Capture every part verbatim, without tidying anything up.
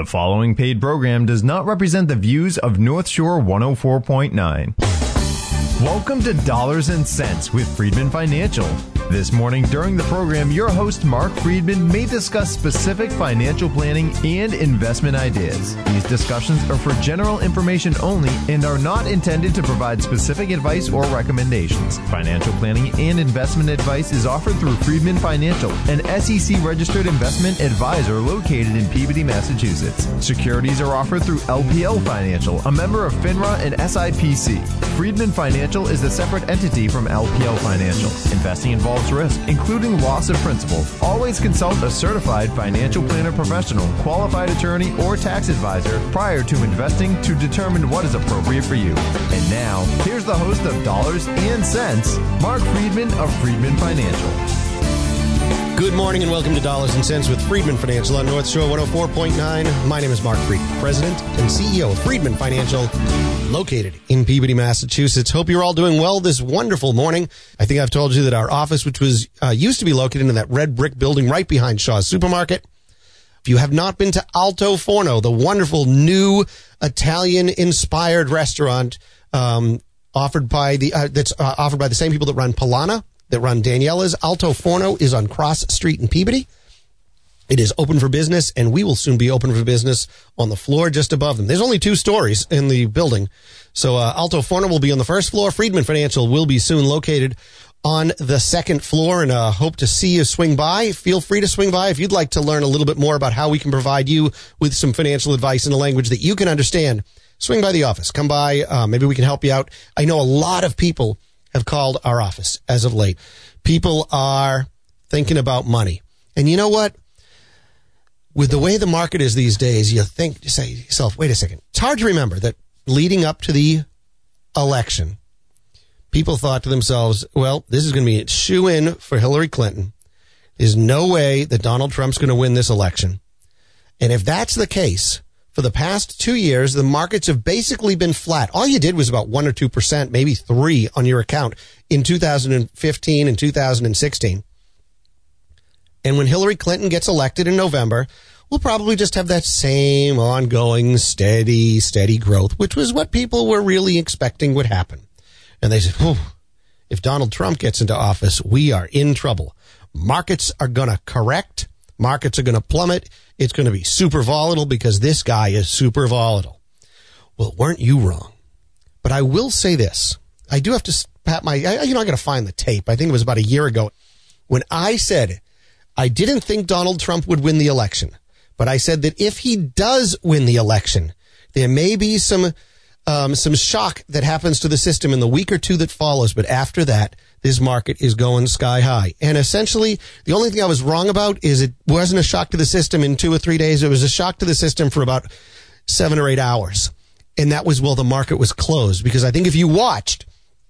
The following paid program does not represent the views of North Shore one oh four point nine. Welcome to Dollars and Cents with Friedman Financial. This morning during the program, your host Mark Friedman may discuss specific financial planning and investment ideas. These discussions are for general information only and are not intended to provide specific advice or recommendations. Financial planning and investment advice is offered through Friedman Financial, an S E C-registered investment advisor located in Peabody, Massachusetts. Securities are offered through L P L Financial, a member of FINRA and S I P C. Friedman Financial is a separate entity from L P L Financial. Investing involves risk, including loss of principal. Always consult a certified financial planner professional, qualified attorney, or tax advisor prior to investing to determine what is appropriate for you. And now, here's the host of Dollars and Cents, Mark Friedman of Friedman Financial. Good morning and welcome to Dollars and Cents with Friedman Financial on North Shore one oh four point nine. My name is Mark Friedman, President and C E O of Friedman Financial, located in Peabody, Massachusetts. Hope you're all doing well this wonderful morning. I think I've told you that our office, which was uh, used to be located in that red brick building right behind Shaw's Supermarket. If you have not been to Alto Forno, the wonderful new Italian-inspired restaurant um, offered by the uh, that's uh, offered by the same people that run Polana, that run Daniela's. Alto Forno is on Cross Street in Peabody. It is open for business, and we will soon be open for business on the floor just above them. There's only two stories in the building. So uh, Alto Forno will be on the first floor. Friedman Financial will be soon located on the second floor, and uh, hope to see you swing by. Feel free to swing by if you'd like to learn a little bit more about how we can provide you with some financial advice in a language that you can understand. Swing by the office. Come by. Uh, maybe we can help you out. I know a lot of people have called our office as of late. People are thinking about money. And you know what? With the way the market is these days, you think, you say to yourself, wait a second. It's hard to remember that leading up to the election, people thought to themselves, well, this is going to be a shoe-in for Hillary Clinton. There's no way that Donald Trump's going to win this election. And if that's the case, for the past two years, the markets have basically been flat. All you did was about one or two percent, maybe three on your account in two thousand fifteen and two thousand sixteen. And when Hillary Clinton gets elected in November, we'll probably just have that same ongoing, steady, steady growth, which was what people were really expecting would happen. And they said, oh, if Donald Trump gets into office, we are in trouble. Markets are going to correct. Markets are going to plummet. It's going to be super volatile because this guy is super volatile. Well, weren't you wrong? But I will say this. I do have to pat my, I, you know, I got to find the tape. I think it was about a year ago when I said I didn't think Donald Trump would win the election, but I said that if he does win the election, there may be some um, some shock that happens to the system in the week or two that follows. But after that, this market is going sky high. And essentially, the only thing I was wrong about is it wasn't a shock to the system in two or three days. It was a shock to the system for about seven or eight hours. And that was while the market was closed. Because I think if you watched,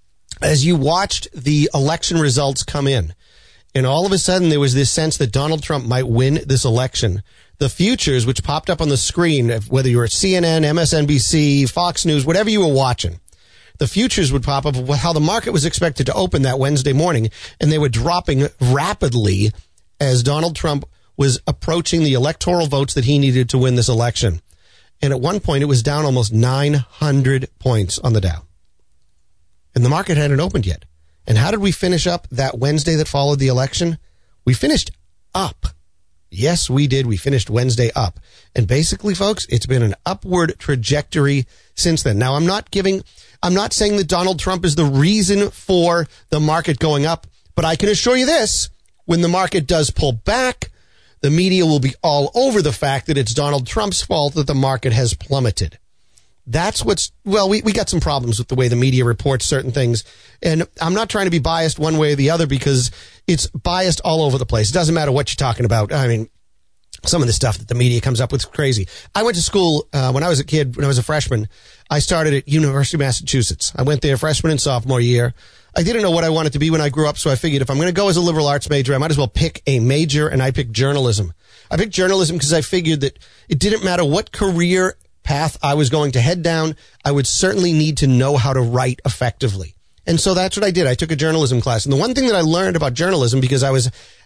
as you watched the election results come in, and all of a sudden, there was this sense that Donald Trump might win this election. The futures, which popped up on the screen, whether you were at C N N, M S N B C, Fox News, whatever you were watching, the futures would pop up of how the market was expected to open that Wednesday morning, and they were dropping rapidly as Donald Trump was approaching the electoral votes that he needed to win this election. And at one point, it was down almost nine hundred points on the Dow. And the market hadn't opened yet. And how did we finish up that Wednesday that followed the election? We finished up. Yes, we did. We finished Wednesday up. And basically, folks, it's been an upward trajectory since then. Now, I'm not giving, I'm not saying that Donald Trump is the reason for the market going up, but I can assure you this, when the market does pull back, the media will be all over the fact that it's Donald Trump's fault that the market has plummeted. That's what's, well, we, we got some problems with the way the media reports certain things. And I'm not trying to be biased one way or the other because it's biased all over the place. It doesn't matter what you're talking about. I mean, some of the stuff that the media comes up with is crazy. I went to school uh, when I was a kid, when I was a freshman. I started at University of Massachusetts. I went there freshman and sophomore year. I didn't know what I wanted to be when I grew up, so I figured if I'm going to go as a liberal arts major, I might as well pick a major, and I picked journalism. I picked journalism because I figured that it didn't matter what career path I was going to head down, I would certainly need to know how to write effectively. And so that's what I did. I took a journalism class. And the one thing that I learned about journalism, because I was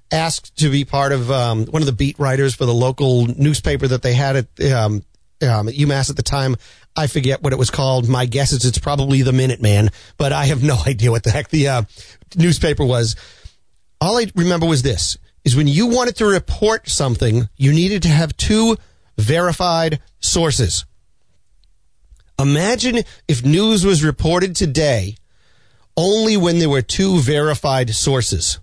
asked to be part of um, one of the beat writers for the local newspaper that they had at, um, um, at UMass at the time. I forget what it was called. My guess is it's probably the Minuteman, but I have no idea what the heck the uh, newspaper was. All I remember was this, is when you wanted to report something, you needed to have two verified sources. Imagine if news was reported today only when there were two verified sources.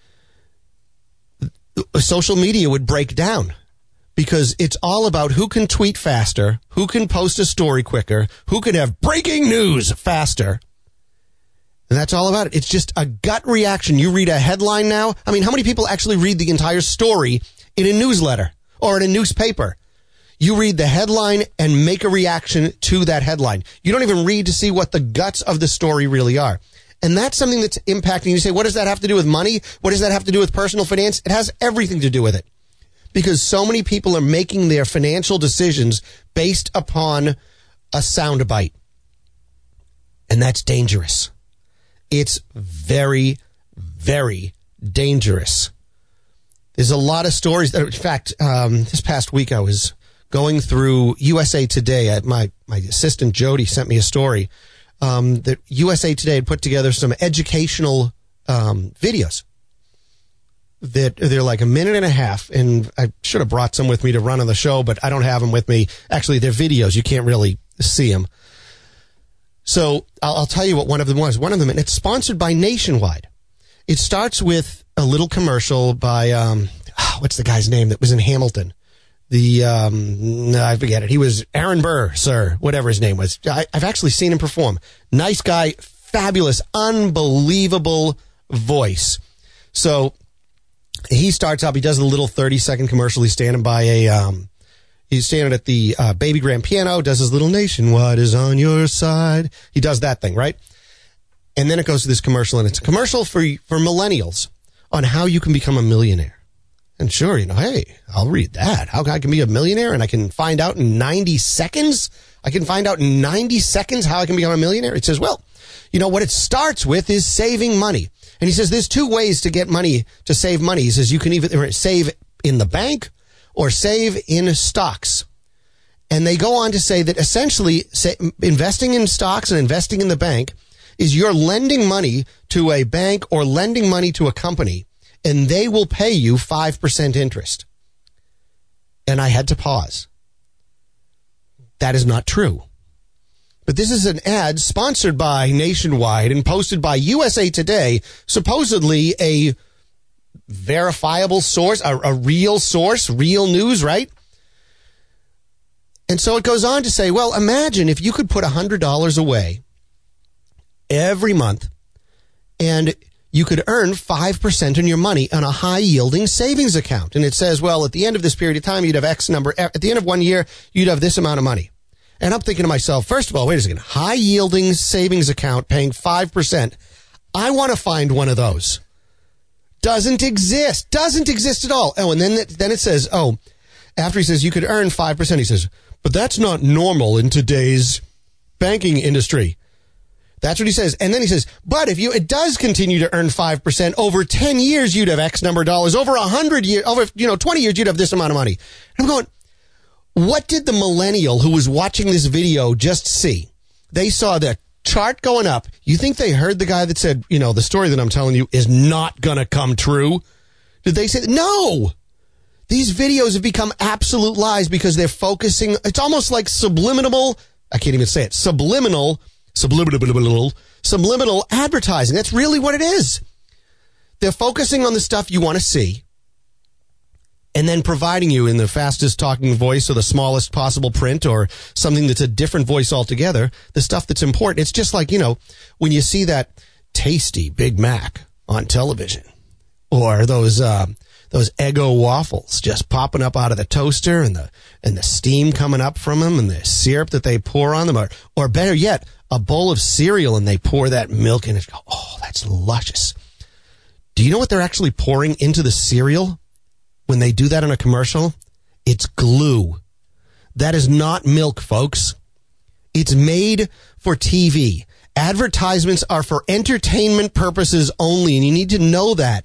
Social media would break down because it's all about who can tweet faster, who can post a story quicker, who can have breaking news faster. And that's all about it. It's just a gut reaction. You read a headline now. I mean, how many people actually read the entire story in a newsletter or in a newspaper? You read the headline and make a reaction to that headline. You don't even read to see what the guts of the story really are. And that's something that's impacting. You say, what does that have to do with money? What does that have to do with personal finance? It has everything to do with it. Because so many people are making their financial decisions based upon a soundbite. And that's dangerous. It's very, very dangerous. There's a lot of stories. In fact, um, this past week I was going through U S A Today. My, my assistant Jody sent me a story um, that U S A Today had put together some educational um, videos. That they're like a minute and a half, and I should have brought some with me to run on the show, but I don't have them with me. Actually, they're videos. You can't really see them. So I'll, I'll tell you what one of them was. One of them, and it's sponsored by Nationwide. It starts with a little commercial by, um, oh, what's the guy's name that was in Hamilton? The, um, no, I forget it. He was Aaron Burr, sir, whatever his name was. I, I've actually seen him perform. Nice guy, fabulous, unbelievable voice. So he starts up, he does a little thirty second commercial. He's standing by a, um, he's standing at the uh, baby grand piano, does his little Nationwide is on your side. He does that thing, right? And then it goes to this commercial, and it's a commercial for, for millennials on how you can become a millionaire. And sure, you know, hey, I'll read that. How I can be a millionaire, and I can find out in ninety seconds. I can find out in ninety seconds how I can become a millionaire. It says, well, you know, what it starts with is saving money. And he says there's two ways to get money, to save money. He says you can either save in the bank or save in stocks. And they go on to say that essentially say, investing in stocks and investing in the bank is you're lending money to a bank or lending money to a company, and they will pay you five percent interest. And I had to pause. That is not true. But this is an ad sponsored by Nationwide and posted by U S A Today, supposedly a verifiable source, a, a real source, real news, right? And so it goes on to say, well, imagine if you could put one hundred dollars away every month and you could earn five percent on your money on a high-yielding savings account. And it says, well, at the end of this period of time, you'd have X number. At the end of one year, you'd have this amount of money. And I'm thinking to myself, first of all, wait a second, high-yielding savings account paying five percent. I want to find one of those. Doesn't exist. Doesn't exist at all. Oh, and then, then it says, oh, after he says you could earn five percent, he says, but that's not normal in today's banking industry. That's what he says. And then he says, but if you, it does continue to earn five percent over ten years, you'd have X number of dollars. Over one hundred years, over, you know, twenty years, you'd have this amount of money. And I'm going, what did the millennial who was watching this video just see? They saw the chart going up. You think they heard the guy that said, you know, the story that I'm telling you is not going to come true? Did they say, no? These videos have become absolute lies because they're focusing. It's almost like subliminal. I can't even say it. Subliminal, subliminal, subliminal advertising. That's really what it is. They're focusing on the stuff you want to see, and then providing you in the fastest talking voice or the smallest possible print or something that's a different voice altogether, the stuff that's important. It's just like, you know, when you see that tasty Big Mac on television, or those uh, those Eggo waffles just popping up out of the toaster, and the and the steam coming up from them, and the syrup that they pour on them, or, or better yet, a bowl of cereal and they pour that milk in it. Oh, that's luscious. Do you know what they're actually pouring into the cereal? When they do that on a commercial, it's glue. That is not milk, folks. It's made for T V. Advertisements are for entertainment purposes only, and you need to know that.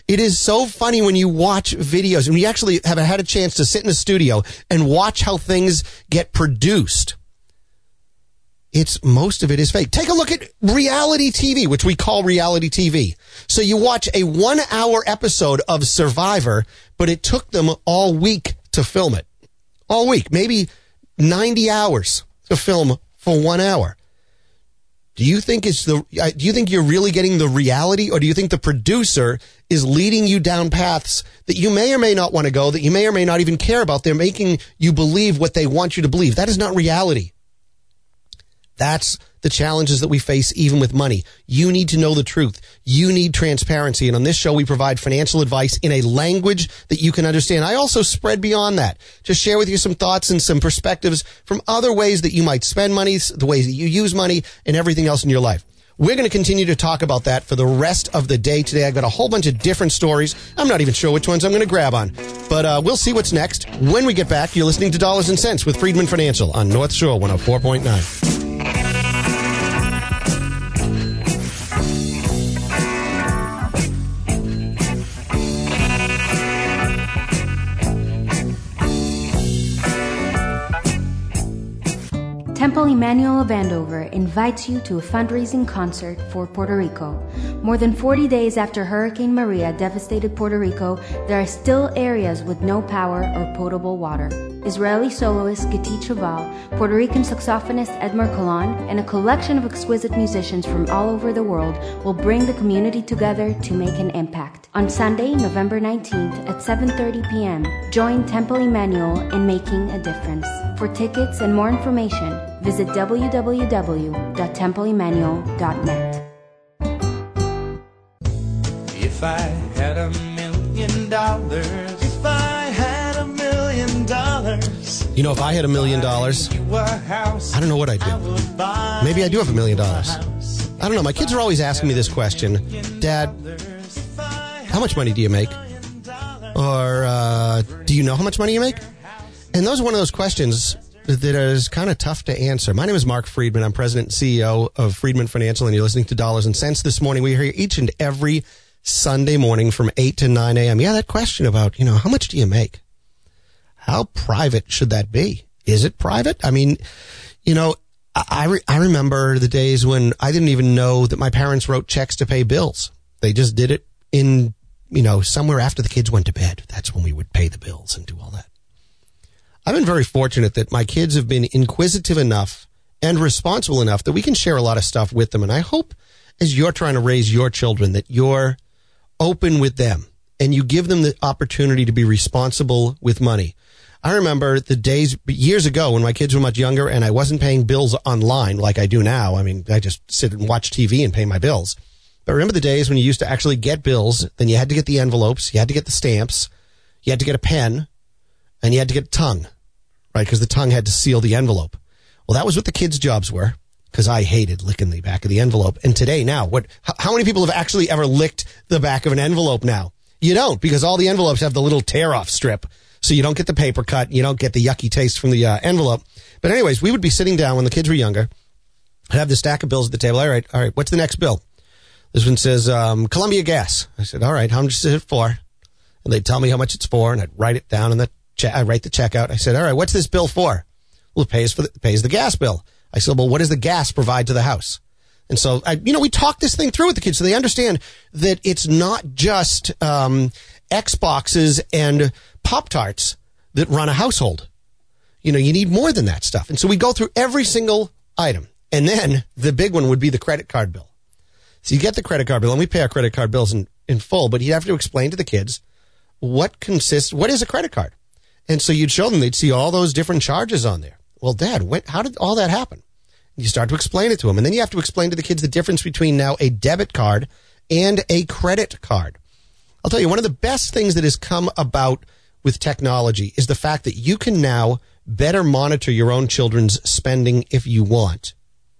It is so funny when you watch videos and you actually have had a chance to sit in a studio and watch how things get produced. It's most of it is fake. Take a look at reality T V, which we call reality T V. So you watch a one hour episode of Survivor, but it took them all week to film it. All week, maybe ninety hours to film for one hour. Do you think it's the, do you think you're really getting the reality, or do you think the producer is leading you down paths that you may or may not want to go, that you may or may not even care about? They're making you believe what they want you to believe. That is not reality. That's the challenges that we face even with money. You need to know the truth. You need transparency. And on this show, we provide financial advice in a language that you can understand. I also spread beyond that to share with you some thoughts and some perspectives from other ways that you might spend money, the ways that you use money, and everything else in your life. We're going to continue to talk about that for the rest of the day today. I've got a whole bunch of different stories. I'm not even sure which ones I'm going to grab on. But uh, we'll see what's next. When we get back, you're listening to Dollars and Cents with Friedman Financial on North Shore one oh four point nine. Temple Emmanuel of Andover invites you to a fundraising concert for Puerto Rico. More than forty days after Hurricane Maria devastated Puerto Rico, there are still areas with no power or potable water. Israeli soloist Giti Chaval, Puerto Rican saxophonist Edmar Colon, and a collection of exquisite musicians from all over the world will bring the community together to make an impact. On Sunday, November nineteenth at seven thirty p.m., join Temple Emmanuel in making a difference. For tickets and more information, visit w w w dot temple emmanuel dot net. If I had a million dollars, if I had a million dollars. You know, if I had a million dollars, I don't know what I'd do. Maybe I do have a million dollars. I don't know. My kids are always asking me this question. Dad, how much money do you make? Or uh, do you know how much money you make? And those are one of those questions that is kind of tough to answer. My name is Mark Friedman. I'm president and C E O of Friedman Financial, and you're listening to Dollars and Cents this morning. We are here each and every Sunday morning from eight to nine a.m. Yeah, that question about, you know, how much do you make? How private should that be? Is it private? I mean, you know, I, re- I remember the days when I didn't even know that my parents wrote checks to pay bills. They just did it in, you know, somewhere after the kids went to bed. That's when we would pay the bills and do all that. I've been very fortunate that my kids have been inquisitive enough and responsible enough that we can share a lot of stuff with them. And I hope as you're trying to raise your children that you're open with them and you give them the opportunity to be responsible with money. I remember the days years ago when my kids were much younger and I wasn't paying bills online like I do now. I mean, I just sit and watch T V and pay my bills. But remember the days when you used to actually get bills, then you had to get the envelopes, you had to get the stamps, you had to get a pen, and you had to get a tongue. Right, because the tongue had to seal the envelope. Well, that was what the kids' jobs were, because I hated licking the back of the envelope. And today, now, what? How many people have actually ever licked the back of an envelope now? You don't, because all the envelopes have the little tear-off strip, so you don't get the paper cut, you don't get the yucky taste from the uh, envelope. But anyways, we would be sitting down when the kids were younger. I'd have the stack of bills at the table. All right, all right, what's the next bill? This one says um, Columbia Gas. I said, all right, how much is it for? And they'd tell me how much it's for, and I'd write it down in the I write the check out. I said, all right, what's this bill for? Well, it pays for the, pays the gas bill. I said, well, what does the gas provide to the house? And so, I, you know, we talk this thing through with the kids so they understand that it's not just um, Xboxes and Pop-Tarts that run a household. You know, you need more than that stuff. And so we go through every single item. And then the big one would be the credit card bill. So you get the credit card bill, and we pay our credit card bills in, in full, but you have to explain to the kids what consists, what is a credit card? And so you'd show them, they'd see all those different charges on there. Well, Dad, what, how did all that happen? You start to explain it to them. And then you have to explain to the kids the difference between now a debit card and a credit card. I'll tell you, one of the best things that has come about with technology is the fact that you can now better monitor your own children's spending if you want.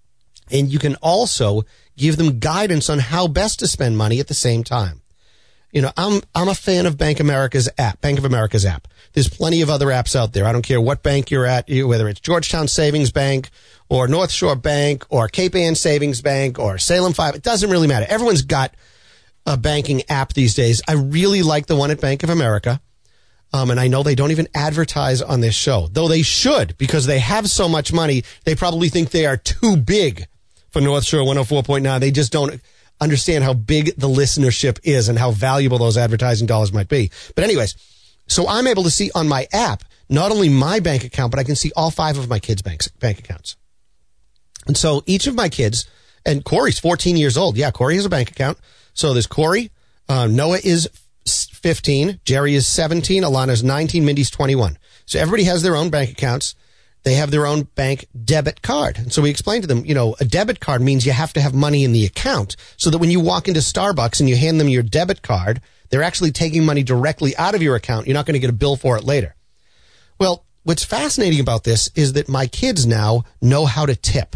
And you can also give them guidance on how best to spend money at the same time. You know, I'm I'm a fan of Bank America's app, Bank of America's app. There's plenty of other apps out there. I don't care what bank you're at, whether it's Georgetown Savings Bank or North Shore Bank or Cape Ann Savings Bank or Salem Five. It doesn't really matter. Everyone's got uh, banking app these days. I really like the one at Bank of America. Um, and I know they don't even advertise on this show, though they should, because they have so much money. They probably think they are too big for North Shore one oh four point nine. They just don't understand how big the listenership is and how valuable those advertising dollars might be. But anyways, so I'm able to see on my app, not only my bank account, but I can see all five of my kids' banks, bank accounts. And so each of my kids, and Corey's fourteen years old. Yeah, Corey has a bank account. So there's Corey. Uh, Noah is fifteen. Jerry is seventeen. Alana's nineteen. Mindy's twenty-one. So everybody has their own bank accounts. They have their own bank debit card. And so we explained to them, you know, a debit card means you have to have money in the account so that when you walk into Starbucks and you hand them your debit card, they're actually taking money directly out of your account. You're not going to get a bill for it later. Well, what's fascinating about this is that my kids now know how to tip.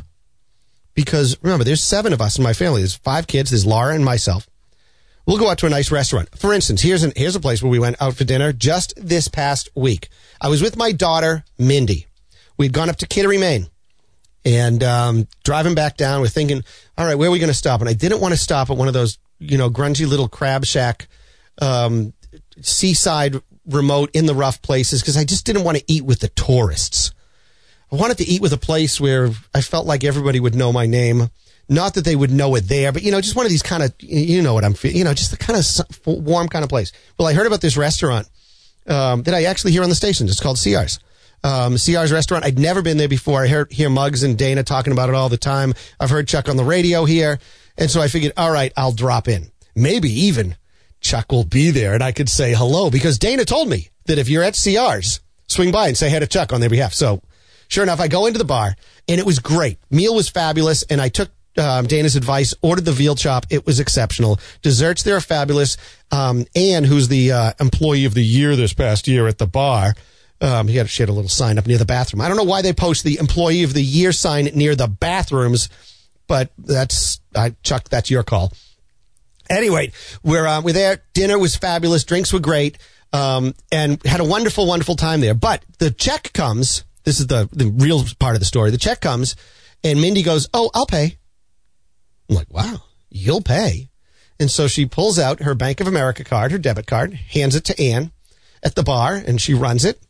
Because remember, there's seven of us in my family. There's five kids. There's Laura and myself. We'll go out to a nice restaurant. For instance, here's an, here's a place where we went out for dinner just this past week. I was with my daughter, Mindy. We'd gone up to Kittery, Maine. And um, driving back down, we're thinking, all right, where are we going to stop? And I didn't want to stop at one of those, you know, grungy little crab shack, um, seaside, remote, in the rough places because I just didn't want to eat with the tourists. I wanted to eat with a place where I felt like everybody would know my name. Not that they would know it there, but, you know, just one of these kind of, you know what I'm feeling, you know, just the kind of warm kind of place. Well, I heard about this restaurant um, that I actually hear on the station. It's called C R's. Um, C R's restaurant. I'd never been there before. I hear, hear Muggs and Dana talking about it all the time. I've heard Chuck on the radio here. And so I figured, all right, I'll drop in. Maybe even Chuck will be there and I could say hello because Dana told me that if you're at C R's, swing by and say hey to Chuck on their behalf. So sure enough, I go into the bar, and it was great. Meal was fabulous, and I took um, Dana's advice, ordered the veal chop. It was exceptional. Desserts, they're fabulous. Um, Ann, who's the uh, employee of the year this past year at the bar, um, he had, she had a little sign up near the bathroom. I don't know why they post the employee of the year sign near the bathrooms, but that's, uh, Chuck, that's your call. Anyway, we're, uh, we're there. Dinner was fabulous. Drinks were great, um, and had a wonderful, wonderful time there. But the check comes... This is the, the real part of the story. The check comes, and Mindy goes, oh, I'll pay. I'm like, wow, you'll pay. And so she pulls out her Bank of America card, her debit card, hands it to Ann at the bar, and she runs it.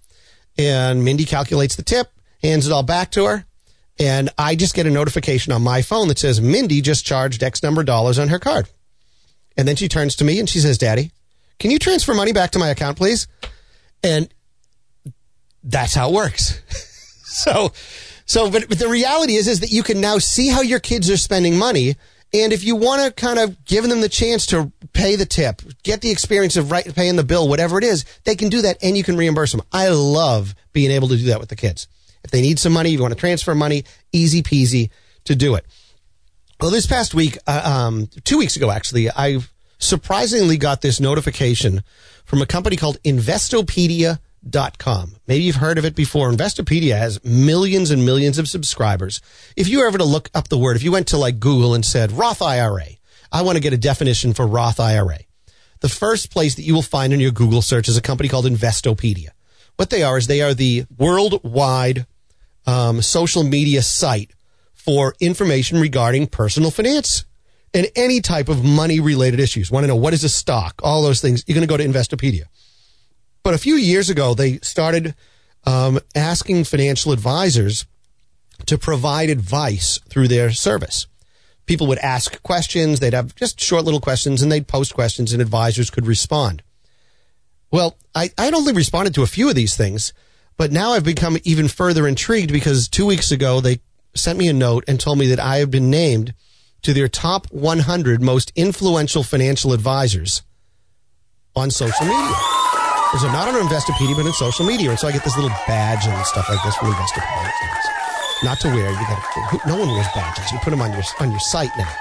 And Mindy calculates the tip, hands it all back to her, and I just get a notification on my phone that says, Mindy just charged X number of dollars on her card. And then she turns to me, and she says, Daddy, can you transfer money back to my account, please? And that's how it works. so, so, but, but the reality is, is that you can now see how your kids are spending money. And if you want to kind of give them the chance to pay the tip, get the experience of right, paying the bill, whatever it is, they can do that and you can reimburse them. I love being able to do that with the kids. If they need some money, if you want to transfer money, easy peasy to do it. Well, this past week, uh, um, two weeks ago, actually, I surprisingly got this notification from a company called Investopedia dot com. Maybe you've heard of it before. Investopedia has millions and millions of subscribers. If you were ever to look up the word, if you went to like Google and said Roth I R A, I want to get a definition for Roth I R A. The first place that you will find in your Google search is a company called Investopedia. What they are is they are the worldwide um, social media site for information regarding personal finance and any type of money related issues. Want to know what is a stock? All those things. You're going to go to Investopedia. But a few years ago, they started um, asking financial advisors to provide advice through their service. People would ask questions. They'd have just short little questions, and they'd post questions, and advisors could respond. Well, I, I'd only responded to a few of these things, but now I've become even further intrigued because two weeks ago, they sent me a note and told me that I have been named to their top one hundred most influential financial advisors on social media. So not on Investopedia, but in social media. And so I get this little badge and stuff like this from Investopedia. Not to wear. You got no one wears badges. You put them on your on your site now.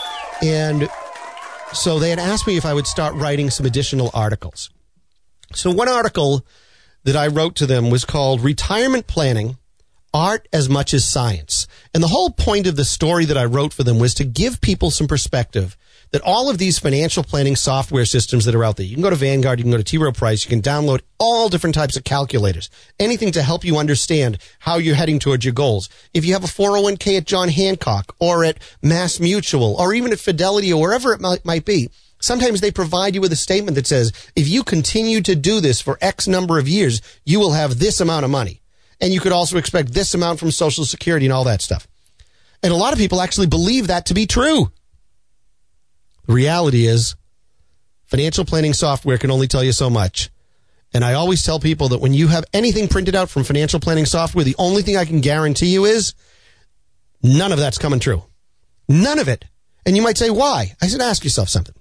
And so they had asked me if I would start writing some additional articles. So one article that I wrote to them was called Retirement Planning, Art as Much as Science. And the whole point of the story that I wrote for them was to give people some perspective that all of these financial planning software systems that are out there, you can go to Vanguard, you can go to T. Rowe Price, you can download all different types of calculators, anything to help you understand how you're heading towards your goals. If you have a four oh one k at John Hancock or at Mass Mutual or even at Fidelity or wherever it might, might be, Sometimes they provide you with a statement that says, if you continue to do this for X number of years, you will have this amount of money. And you could also expect this amount from Social Security and all that stuff. And a lot of people actually believe that to be true. The reality is, financial planning software can only tell you so much. And I always tell people that when you have anything printed out from financial planning software, the only thing I can guarantee you is none of that's coming true. None of it. And you might say, why? I said, ask yourself something.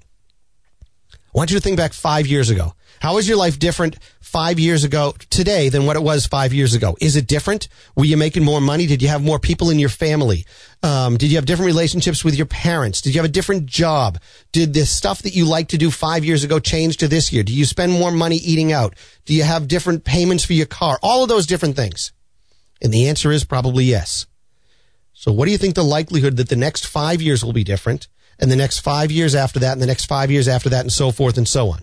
I want you to think back five years ago. How is your life different five years ago today than what it was five years ago? Is it different? Were you making more money? Did you have more people in your family? Um, did you have different relationships with your parents? Did you have a different job? Did the stuff that you liked to do five years ago change to this year? Do you spend more money eating out? Do you have different payments for your car? All of those different things. And the answer is probably yes. So what do you think the likelihood that the next five years will be different, and the next five years after that, and the next five years after that, and so forth and so on?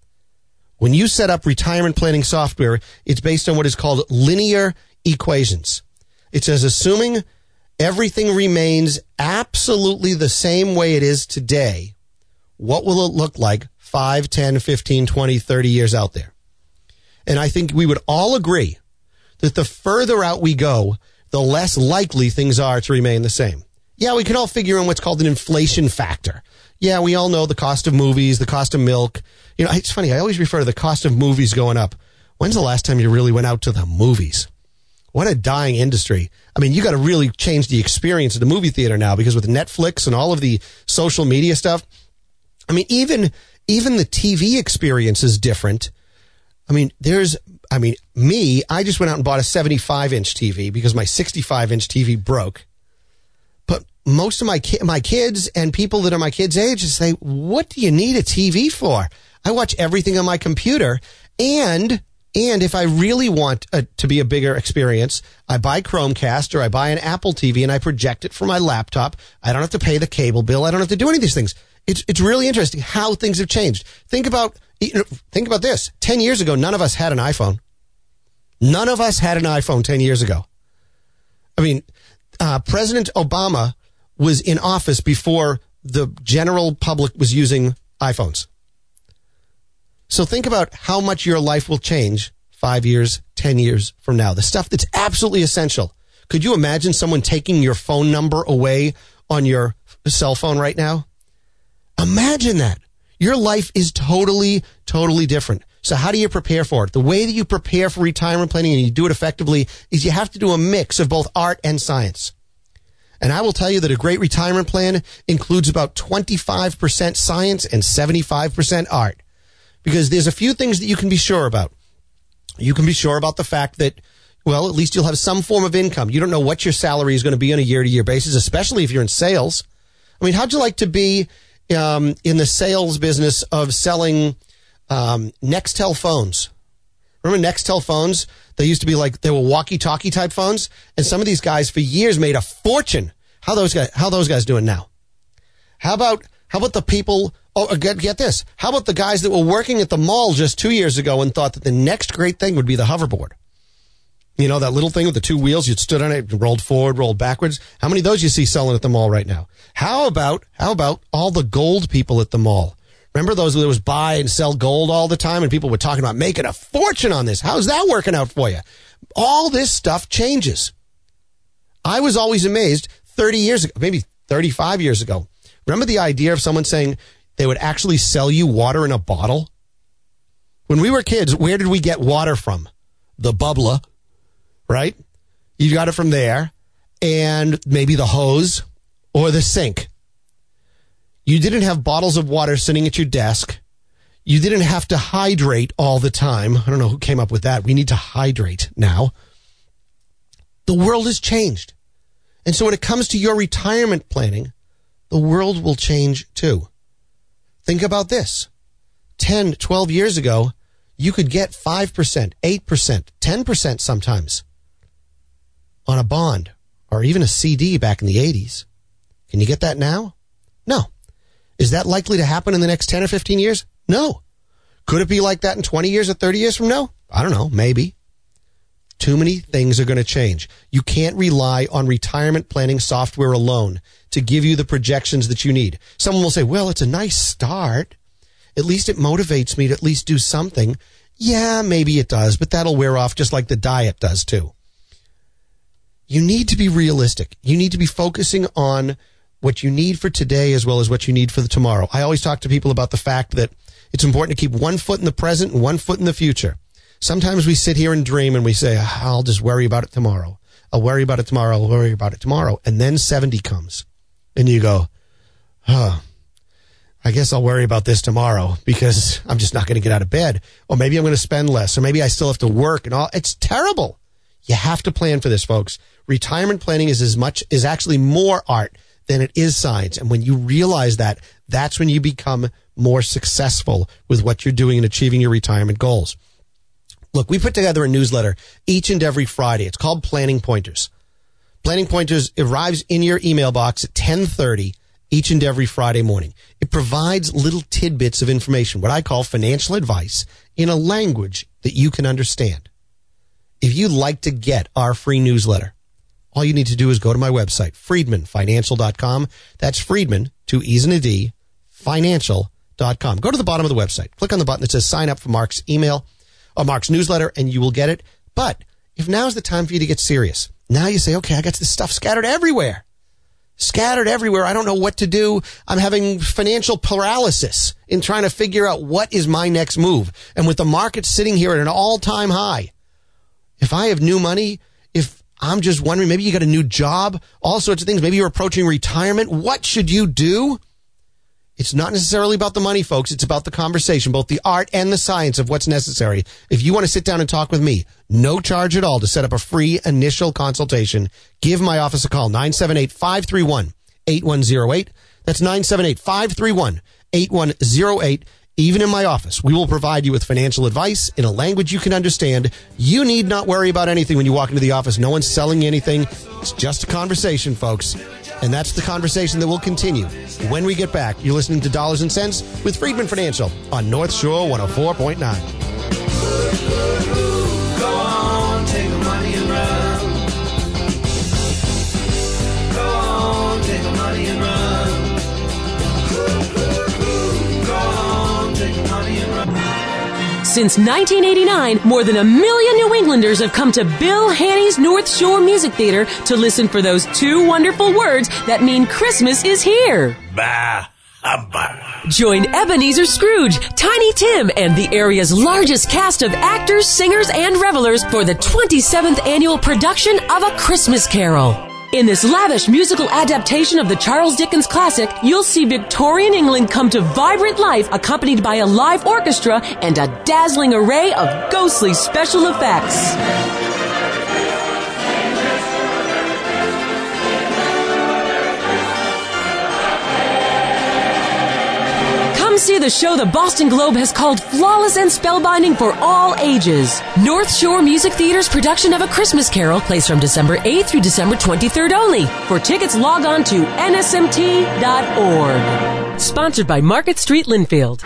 When you set up retirement planning software, it's based on what is called linear equations. It says, assuming everything remains absolutely the same way it is today, what will it look like five, ten, fifteen, twenty, thirty years out there? And I think we would all agree that the further out we go, the less likely things are to remain the same. Yeah, we can all figure in what's called an inflation factor. Yeah, we all know the cost of movies, the cost of milk. You know, it's funny, I always refer to the cost of movies going up. When's the last time you really went out to the movies? What a dying industry. I mean, you got to really change the experience of the movie theater now, because with Netflix and all of the social media stuff, I mean, even even the T V experience is different. I mean, there's, I mean, me, I just went out and bought a seventy-five inch T V because my sixty-five inch T V broke. But most of my ki- my kids and people that are my kids' age say, what do you need a T V for? I watch everything on my computer, and and if I really want a, to be a bigger experience, I buy Chromecast or I buy an Apple T V and I project it from my laptop. I don't have to pay the cable bill. I don't have to do any of these things. It's it's really interesting how things have changed. Think about think about this. Ten years ago, none of us had an iPhone. None of us had an iPhone ten years ago. I mean, uh, President Obama was in office before the general public was using iPhones. So think about how much your life will change five years, ten years from now. The stuff that's absolutely essential. Could you imagine someone taking your phone number away on your cell phone right now? Imagine that. Your life is totally, totally different. So how do you prepare for it? The way that you prepare for retirement planning and you do it effectively is you have to do a mix of both art and science. And I will tell you that a great retirement plan includes about twenty-five percent science and seventy-five percent art. Because there's a few things that you can be sure about. You can be sure about the fact that, well, at least you'll have some form of income. You don't know what your salary is going to be on a year-to-year basis, especially if you're in sales. I mean, how'd you like to be um, in the sales business of selling um, Nextel phones? Remember Nextel phones? They used to be like, they were walkie-talkie type phones. And some of these guys for years made a fortune. How those guys, how those guys doing now? How about, how about the people... Oh, get, get this. How about the guys that were working at the mall just two years ago and thought that the next great thing would be the hoverboard? You know, that little thing with the two wheels, you'd stood on it, rolled forward, rolled backwards. How many of those you see selling at the mall right now? How about, how about all the gold people at the mall? Remember those that was buy and sell gold all the time and people were talking about making a fortune on this? How's that working out for you? All this stuff changes. I was always amazed thirty years ago, maybe thirty-five years ago. Remember the idea of someone saying, they would actually sell you water in a bottle? When we were kids, where did we get water from? The bubbler, right? You got it from there, and maybe the hose or the sink. You didn't have bottles of water sitting at your desk. You didn't have to hydrate all the time. I don't know who came up with that. We need to hydrate now. The world has changed. And so when it comes to your retirement planning, the world will change too. Think about this. ten, twelve years ago, you could get five percent, eight percent, ten percent sometimes on a bond or even a C D back in the eighties. Can you get that now? No. Is that likely to happen in the next ten or fifteen years? No. Could it be like that in twenty years or thirty years from now? I don't know. Maybe. Too many things are going to change. You can't rely on retirement planning software alone to give you the projections that you need. Someone will say, well, it's a nice start. At least it motivates me to at least do something. Yeah, maybe it does, but that'll wear off just like the diet does too. You need to be realistic. You need to be focusing on what you need for today as well as what you need for the tomorrow. I always talk to people about the fact that it's important to keep one foot in the present and one foot in the future. Sometimes we sit here and dream and we say, I'll just worry about it tomorrow. I'll worry about it tomorrow. I'll worry about it tomorrow. And then seventy comes and you go, huh, I guess I'll worry about this tomorrow because I'm just not going to get out of bed. Or maybe I'm going to spend less. Or maybe I still have to work and all. It's terrible. You have to plan for this, folks. Retirement planning is as much, is actually more art than it is science. And when you realize that, that's when you become more successful with what you're doing in achieving your retirement goals. Look, we put together a newsletter each and every Friday. It's called Planning Pointers. Planning Pointers arrives in your email box at ten thirty each and every Friday morning. It provides little tidbits of information, what I call financial advice, in a language that you can understand. If you'd like to get our free newsletter, all you need to do is go to my website, friedman financial dot com. That's Friedman, two E's and a D, financial dot com. Go to the bottom of the website. Click on the button that says sign up for Mark's email or Mark's newsletter, and you will get it. But if now's the time for you to get serious, now you say, okay, I got this stuff scattered everywhere. Scattered everywhere. I don't know what to do. I'm having financial paralysis in trying to figure out what is my next move. And with the market sitting here at an all-time high, if I have new money, if I'm just wondering, maybe you got a new job, all sorts of things. Maybe you're approaching retirement. What should you do? It's not necessarily about the money, folks. It's about the conversation, both the art and the science of what's necessary. If you want to sit down and talk with me, no charge at all to set up a free initial consultation, give my office a call, nine seven eight, five three one, eight one zero eight. That's nine seven eight, five three one, eight one zero eight. Even in my office, we will provide you with financial advice in a language you can understand. You need not worry about anything when you walk into the office. No one's selling you anything. It's just a conversation, folks. And that's the conversation that will continue when we get back. You're listening to Dollars and Cents with Friedman Financial on North Shore one oh four point nine. Go on, take the money and run. Go on, take the money and run. Since nineteen eighty-nine, more than a million New Englanders have come to Bill Haney's North Shore Music Theater to listen for those two wonderful words that mean Christmas is here. Bah, humbug. Join Ebenezer Scrooge, Tiny Tim, and the area's largest cast of actors, singers, and revelers for the twenty-seventh annual production of A Christmas Carol. In this lavish musical adaptation of the Charles Dickens classic, you'll see Victorian England come to vibrant life, accompanied by a live orchestra and a dazzling array of ghostly special effects. Come see the show the Boston Globe has called flawless and spellbinding for all ages. North Shore Music Theater's production of A Christmas Carol plays from December eighth through December twenty-third only. For tickets, log on to N S M T dot org. Sponsored by Market Street, Linfield.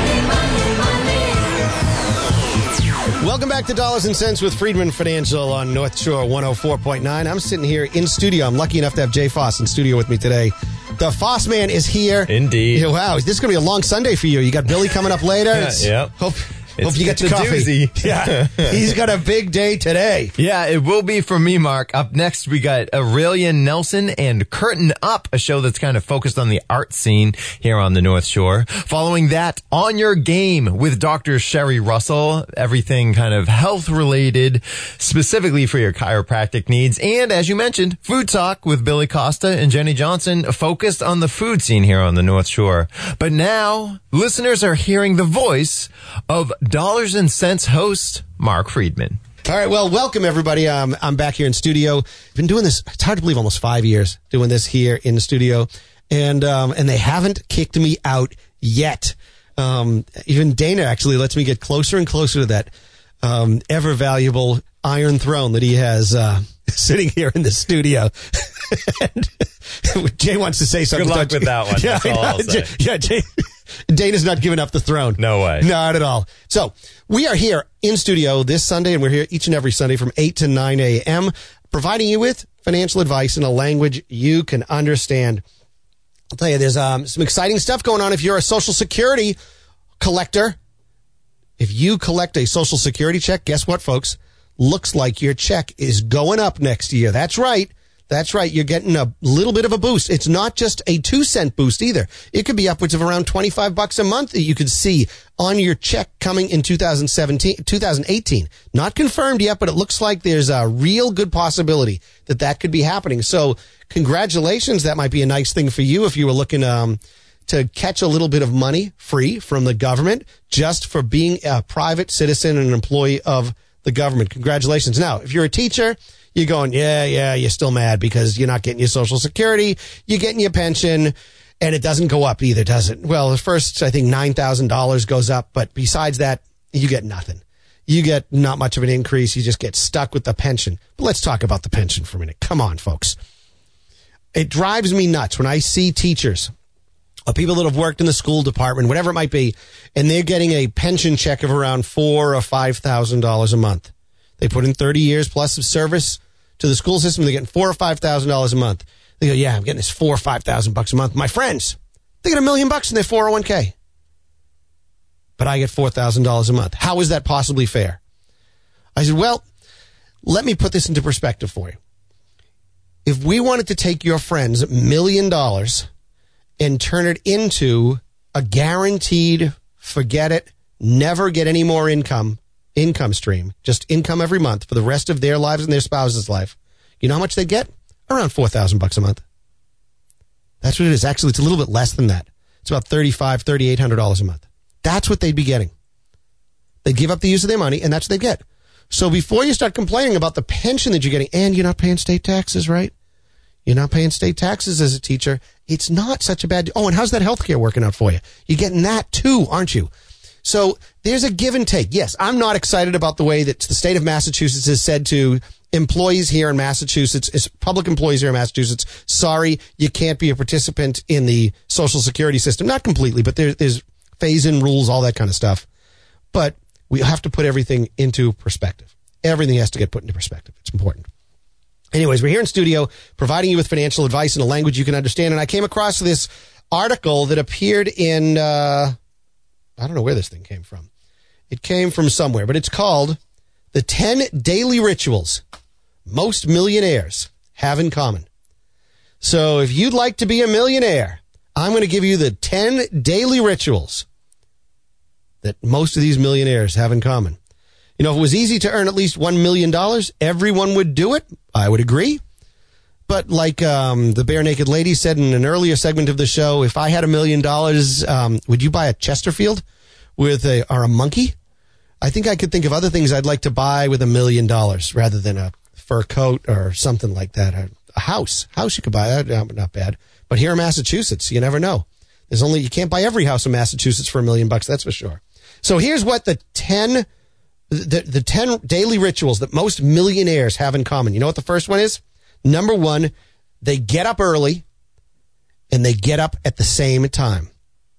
Welcome back to Dollars and Cents with Friedman Financial on North Shore one oh four point nine. I'm sitting here in studio. I'm lucky enough to have Jay Foss in studio with me today. The Foss Man is here. Indeed. Yeah, wow, this is going to be a long Sunday for you. You got Billy coming up later. Yeah, yep. Hope, It's, hope you get it's your a coffee. doozy. Yeah, he's got a big day today. Yeah, it will be for me, Mark. Up next, we got Aurelia Nelson and Curtain Up, a show that's kind of focused on the art scene here on the North Shore. Following that, On Your Game with Doctor Sherry Russell, everything kind of health related, specifically for your chiropractic needs. And as you mentioned, Food Talk with Billy Costa and Jenny Johnson, focused on the food scene here on the North Shore. But now, listeners are hearing the voice of Dollars and Cents host Mark Friedman. All right, well, welcome everybody. Um, I'm back here in studio. I've been doing this, it's hard to believe, almost five years doing this here in the studio. And um, and they haven't kicked me out yet. Um, even Dana actually lets me get closer and closer to that um, ever valuable iron throne that he has uh, sitting here in the studio. And Jay wants to say something. Good luck with that one. Yeah, That's all I'll say. yeah, Jay. Dana's not giving up the throne. No way. Not at all. So we are here in studio this Sunday, and we're here each and every Sunday from eight to nine a.m., providing you with financial advice in a language you can understand. I'll tell you, there's um, some exciting stuff going on if you're a Social Security collector, if you collect a Social Security check, guess what, folks? Looks like your check is going up next year. That's right. That's right. You're getting a little bit of a boost. It's not just a two cent boost either. It could be upwards of around twenty-five bucks a month that you could see on your check coming in two thousand seventeen, two thousand eighteen. Not confirmed yet, but it looks like there's a real good possibility that that could be happening. So congratulations. That might be a nice thing for you if you were looking, um, to catch a little bit of money free from the government just for being a private citizen and an employee of the government. Congratulations. Now, if you're a teacher, you're going, yeah, yeah, you're still mad because you're not getting your Social Security, you're getting your pension, and it doesn't go up either, does it? Well, the first, I think, nine thousand dollars goes up, but besides that, you get nothing. You get not much of an increase. You just get stuck with the pension. But let's talk about the pension for a minute. Come on, folks. It drives me nuts when I see teachers or people that have worked in the school department, whatever it might be, and they're getting a pension check of around four or five thousand dollars a month. They put in thirty years plus of service to the school system. They're getting four or five thousand dollars a month. They go, yeah, I'm getting this four or five thousand bucks a month. My friends, they get a million bucks in their four oh one k, but I get four thousand dollars a month. How is that possibly fair? I said, well, let me put this into perspective for you. If we wanted to take your friend's million dollars and turn it into a guaranteed, forget it, never get any more income, income stream, just income every month for the rest of their lives and their spouse's life, you know how much they get? Around four thousand bucks a month. That's what it is. Actually, it's a little bit less than that. It's about thirty-five, thirty-eight hundred dollars a month. That's what they'd be getting. They'd give up the use of their money, and that's what they get. So before you start complaining about the pension that you're getting, and you're not paying state taxes, right? You're not paying state taxes as a teacher. It's not such a bad deal. Oh, and how's that healthcare working out for you? You're getting that too, aren't you? So there's a give and take. Yes, I'm not excited about the way that the state of Massachusetts has said to employees here in Massachusetts, it's public employees here in Massachusetts, sorry, you can't be a participant in the Social Security system. Not completely, but there, there's phase-in rules, all that kind of stuff. But we have to put everything into perspective. Everything has to get put into perspective. It's important. Anyways, we're here in studio providing you with financial advice in a language you can understand. And I came across this article that appeared in, uh, I don't know where this thing came from. It came from somewhere, but it's called The ten Daily Rituals Most Millionaires Have in Common. So if you'd like to be a millionaire, I'm going to give you the ten daily rituals that most of these millionaires have in common. You know, if it was easy to earn at least one million dollars, everyone would do it. I would agree. But like um, the Bare Naked Lady said in an earlier segment of the show, if I had a million dollars, um, would you buy a Chesterfield with a or a monkey? I think I could think of other things I'd like to buy with a million dollars rather than a fur coat or something like that. A, a house. House you could buy. That, not bad. But here in Massachusetts, you never know. There's only, you can't buy every house in Massachusetts for a million bucks, that's for sure. So here's what the ten... The, the ten daily rituals that most millionaires have in common. You know what the first one is? Number one, they get up early and they get up at the same time.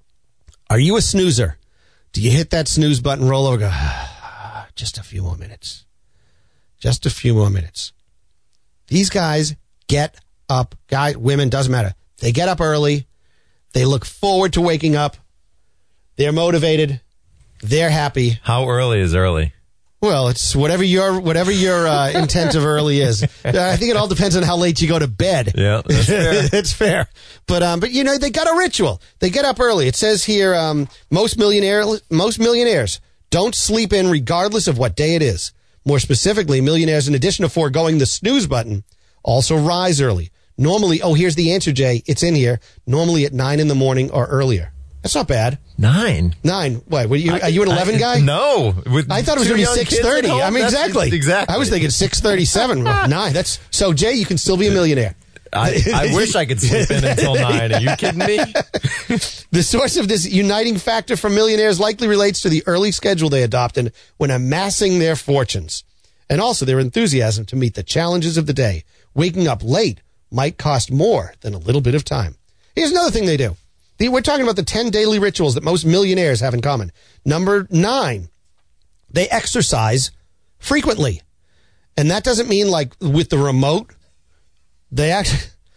Are you a snoozer? Do you hit that snooze button, roll over, go, ah, just a few more minutes. Just a few more minutes. These guys get up, guys, women, doesn't matter. They get up early. They look forward to waking up. They're motivated. They're happy. How early is early? Well, it's whatever your whatever your uh, intent of early is. I think it all depends on how late you go to bed. Yeah, that's fair. It's fair. But um, but you know, they got a ritual. They get up early. It says here, um, most millionaire most millionaires don't sleep in regardless of what day it is. More specifically, millionaires, in addition to foregoing the snooze button, also rise early. Normally, oh, here's the answer, Jay. It's in here. Normally at nine in the morning or earlier. That's not bad. Nine. Nine. What? Were you, I, are you an eleven I, guy? No. With I thought it was going to be six thirty. I mean, exactly. Exactly. I was thinking six thirty-seven. Nine. That's so, Jay, you can still be a millionaire. I, I wish I could sleep in until nine. Are you kidding me? The source of this uniting factor for millionaires likely relates to the early schedule they adopted when amassing their fortunes, and also their enthusiasm to meet the challenges of the day. Waking up late might cost more than a little bit of time. Here's another thing they do. We're talking about the ten daily rituals that most millionaires have in common. Number nine, they exercise frequently. And that doesn't mean like with the remote. They act,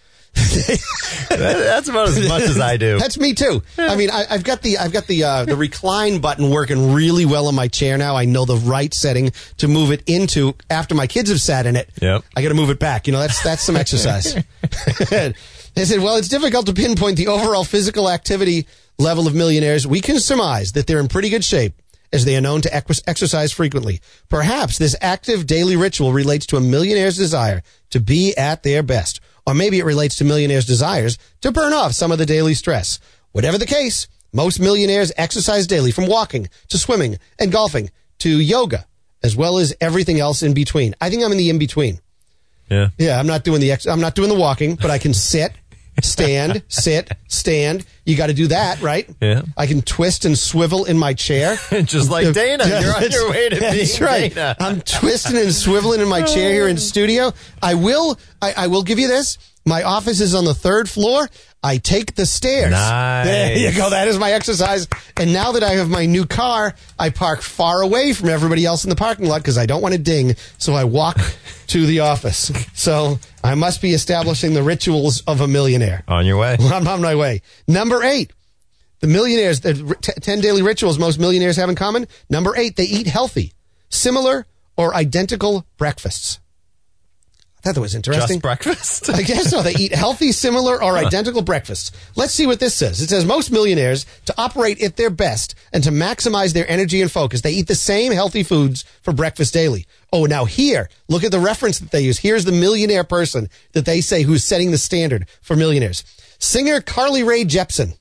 That's about as much as I do. That's me too. I mean, I, I've got the I've got the uh, the recline button working really well on my chair now. I know the right setting to move it into after my kids have sat in it. Yep. I got to move it back. You know, that's that's some exercise. They said, well, it's difficult to pinpoint the overall physical activity level of millionaires. We can surmise that they're in pretty good shape, as they are known to ex- exercise frequently. Perhaps this active daily ritual relates to a millionaire's desire to be at their best. Or maybe it relates to millionaires' desires to burn off some of the daily stress. Whatever the case, most millionaires exercise daily, from walking to swimming and golfing to yoga, as well as everything else in between. I think I'm in the in-between. Yeah. Yeah, I'm not doing the ex- I'm not doing the walking, but I can sit, stand, sit, stand. You got to do that, right? Yeah. I can twist and swivel in my chair. Just like Dana. Yeah, You're on your way to being That's right. Dana. I'm twisting and swiveling in my chair here in studio. I will I, I will give you this. My office is on the third floor. I take the stairs. Nice. There you go. That is my exercise. And now that I have my new car, I park far away from everybody else in the parking lot because I don't want to ding. So I walk to the office. So I must be establishing the rituals of a millionaire. On your way. I'm on my way. Number eight, the millionaires, the t- ten daily rituals most millionaires have in common. Number eight, they eat healthy, similar or identical breakfasts. I thought that was interesting. Just breakfast? I guess so. They eat healthy, similar, or identical breakfasts. Let's see what this says. It says most millionaires, to operate at their best and to maximize their energy and focus, they eat the same healthy foods for breakfast daily. Oh, now here, look at the reference that they use. Here's the millionaire person that they say who's setting the standard for millionaires. Singer Carly Rae Jepsen.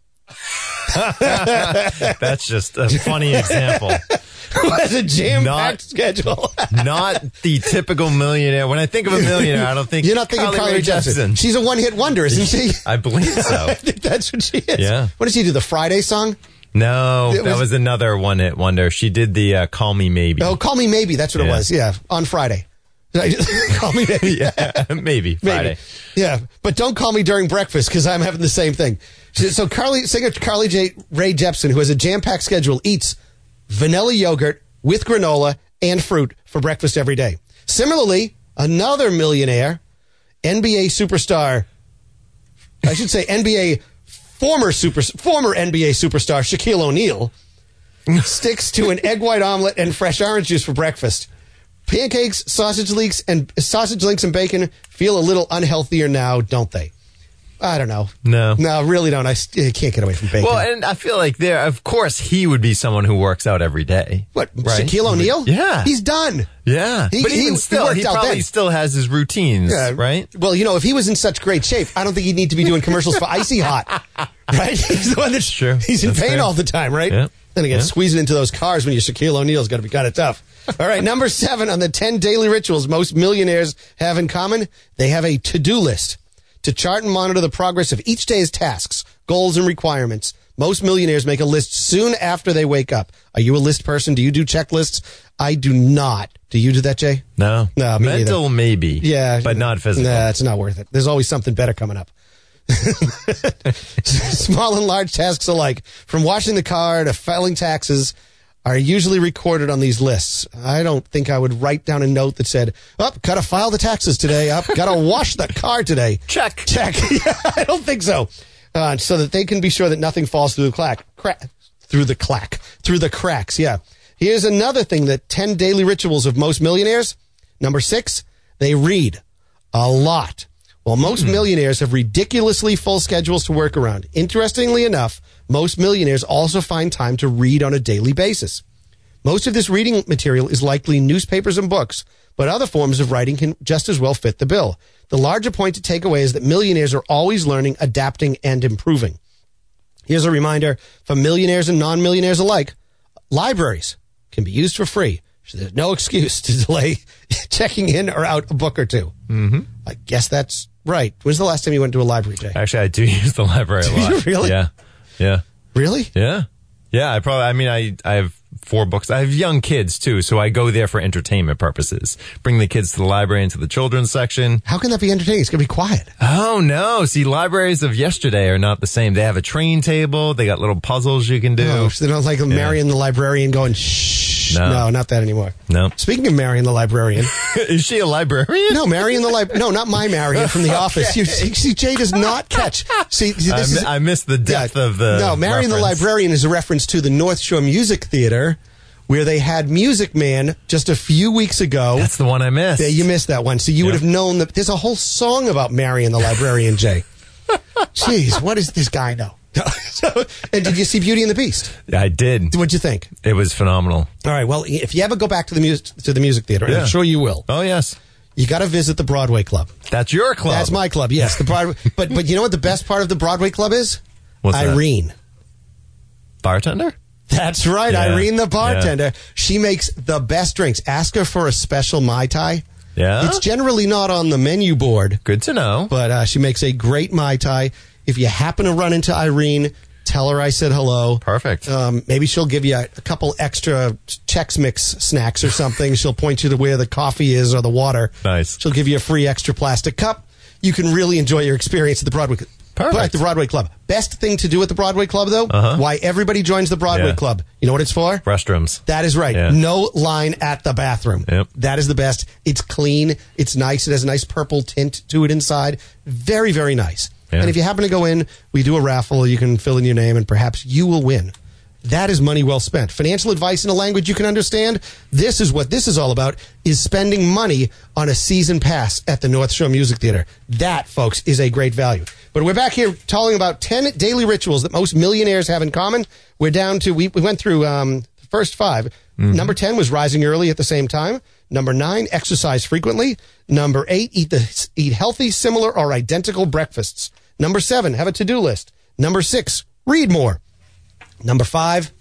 That's just a funny example. Who has a jam-packed Not- schedule. Not the typical millionaire. When I think of a millionaire, I don't think You're not thinking Carly Carly Rae Rae Jepsen. Jepsen. She's a one-hit wonder, isn't she? I believe so. I think that's what she is. Yeah. What did she do, the Friday song? No, It that was- was another one hit wonder. She did the uh, Call Me Maybe. Oh, Call Me Maybe. That's what it Yeah. was. Yeah, on Friday. Did I just- Call Me Maybe. Yeah, maybe Friday. Maybe. Yeah, but don't call me during breakfast because I'm having the same thing. So Carly, singer Carly J. Rae Jepsen, who has a jam-packed schedule, eats vanilla yogurt with granola and fruit for breakfast every day. Similarly, another millionaire, N B A superstar, I should say N B A former super former N B A superstar Shaquille O'Neal, sticks to an egg white omelet and fresh orange juice for breakfast. Pancakes, sausage links, and sausage links and bacon feel a little unhealthier now, don't they? I don't know. No. No, really don't. I, st- I can't get away from bacon. Well, and I feel like there, of course, he would be someone who works out every day. What, right? Shaquille O'Neal? Yeah. He's done. Yeah. He- but he- even he still, worked he, out probably then. still has his routines, Yeah, right? Well, you know, if he was in such great shape, I don't think he'd need to be doing commercials for Icy Hot. Right? He's the one that's True. He's in That's pain fair. all the time, right? Yeah. Then again, Yeah. squeezing into those cars when you're Shaquille O'Neal's got to be kind of tough. All right, number seven on the ten daily rituals most millionaires have in common, they have a to-do list to chart and monitor the progress of each day's tasks, goals, and requirements. Most millionaires make a list soon after they wake up. Are you a list person? Do you do checklists? I do not. Do you do that, Jay? No. No, me neither. Mental, maybe. Yeah. But not physical. Nah, it's not worth it. There's always something better coming up. Small and large tasks alike, from washing the car to filing taxes, are usually recorded on these lists. I don't think I would write down a note that said, oh, gotta file the taxes today. Up, gotta wash the car today. Check. Check. Yeah, I don't think so. Uh, so that they can be sure that nothing falls through the crack. Crack. Through the clack. Through the cracks, yeah. Here's another thing that ten daily rituals of most millionaires. Number six, they read a lot. While most millionaires have ridiculously full schedules to work around, interestingly enough, most millionaires also find time to read on a daily basis. Most of this reading material is likely newspapers and books, but other forms of writing can just as well fit the bill. The larger point to take away is that millionaires are always learning, adapting, and improving. Here's a reminder for millionaires and non-millionaires alike. Libraries can be used for free. So there's no excuse to delay checking in or out a book or two. Mm-hmm. I guess that's right. When's the last time you went to a library, Jay? Actually, I do use the library a Do lot. you really? Yeah. Yeah. Really? Yeah. Yeah. I probably, I mean, I, I have four books. I have young kids too, so I go there for entertainment purposes. Bring the kids to the library into the children's section. How can that be entertaining? It's going to be quiet. Oh no. See, libraries of yesterday are not the same. They have a train table. They got little puzzles you can do. Oh, so they don't like marrying the librarian going, shh. No. no, not that anymore. No. Speaking of Marion the librarian. Is she a librarian? No, Marion the li- No, not my Marion from The Office. You see, Jay does not catch. See, this I, is, mi- I missed the depth yeah, of the No, Marion the reference. librarian is a reference to the North Shore Music Theater, where they had Music Man just a few weeks ago. That's the one I missed. Yeah, you missed that one. So you Yep. would have known that there's a whole song about Marion the librarian, Jay. Jeez, what does this guy know? So, and did you see Beauty and the Beast? I did. What'd you think? It was phenomenal. All right, well, if you ever go back to the music to the music theater, and Yeah. I'm sure you will, Oh, yes. you got to visit the Broadway Club. That's your club. That's my club, yes. The Broadway, but but you know what the best part of the Broadway Club is? What's that? Irene. Bartender? That's right, Yeah. Irene the bartender. She makes the best drinks. Ask her for a special Mai Tai. Yeah. It's generally not on the menu board, Good to know. but uh, she makes a great Mai Tai. If you happen to run into Irene, tell her I said hello. Perfect. Um, maybe she'll give you a, a couple extra Chex Mix snacks or something. She'll point you to where the coffee is or the water. Nice. She'll give you a free extra plastic cup. You can really enjoy your experience at the Broadway Perfect. At the Broadway Club. Best thing to do at the Broadway Club, though, Uh-huh. why everybody joins the Broadway Yeah. Club. You know what it's for? Restrooms. That is right. Yeah. No line at the bathroom. Yep. That is the best. It's clean. It's nice. It has a nice purple tint to it inside. Very, very nice. Yeah. And if you happen to go in, we do a raffle. You can fill in your name, and perhaps you will win. That is money well spent. Financial advice in a language you can understand. This is what this is all about, is spending money on a season pass at the North Shore Music Theater. That, folks, is a great value. But we're back here talking about ten daily rituals that most millionaires have in common. We're down to, we, we went through um, the first five. Mm-hmm. Number ten was rising early at the same time. Number nine, exercise frequently. Number eight, eat the eat healthy, similar, or identical breakfasts. Number seven, have a to-do list. Number six, read more. Number five,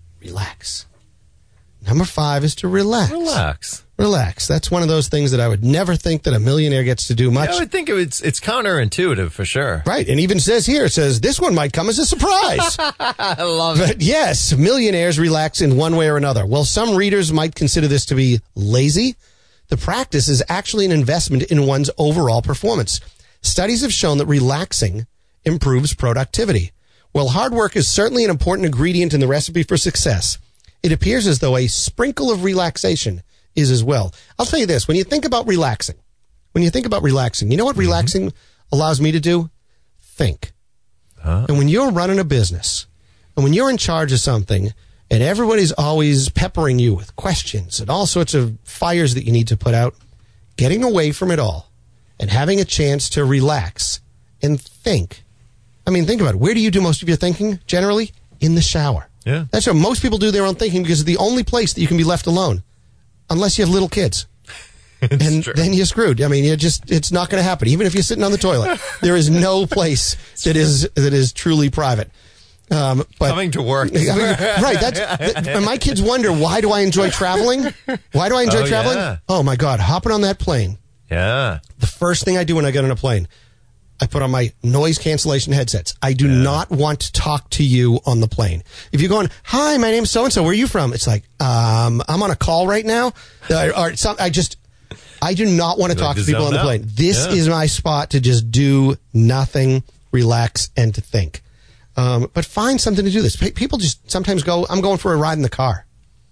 relax. Number five is to relax. Relax. Relax. That's one of those things that I would never think that a millionaire gets to do much. I would think it was, it's counterintuitive for sure. Right. And even says here, it says, this one might come as a surprise. I love it. But yes, millionaires relax in one way or another. Well, some readers might consider this to be lazy. The practice is actually an investment in one's overall performance. Studies have shown that relaxing improves productivity. While hard work is certainly an important ingredient in the recipe for success, it appears as though a sprinkle of relaxation is as well. I'll tell you this, when you think about relaxing, when you think about relaxing, you know what relaxing allows me to do? Think. Huh? And when you're running a business, and when you're in charge of something, and everybody's always peppering you with questions and all sorts of fires that you need to put out, getting away from it all and having a chance to relax and think. I mean, think about it. Where do you do most of your thinking, generally? In the shower. Yeah. That's where most people do their own thinking, because it's the only place that you can be left alone, unless you have little kids. It's And true. then you're screwed. I mean, you're just, it's not going to happen. Even if you're sitting on the toilet, there is no place that is, that is truly private. Um, but Coming to work. I mean, right. That's, that, and my kids wonder, why do I enjoy traveling? Why do I enjoy Oh, traveling? yeah. Oh my God. Hopping on that plane. Yeah. The first thing I do when I get on a plane, I put on my noise cancellation headsets. I do Yeah. not want to talk to you on the plane. If you're going, hi, my name's so-and-so, where are you from? It's like, um, I'm on a call right now. Or, or some, I just, I do not want to talk to just people on zone the out. plane. This Yeah. is my spot to just do nothing, relax, and to think. Um, but find something to do this. Pe- People just sometimes go, I'm going for a ride in the car.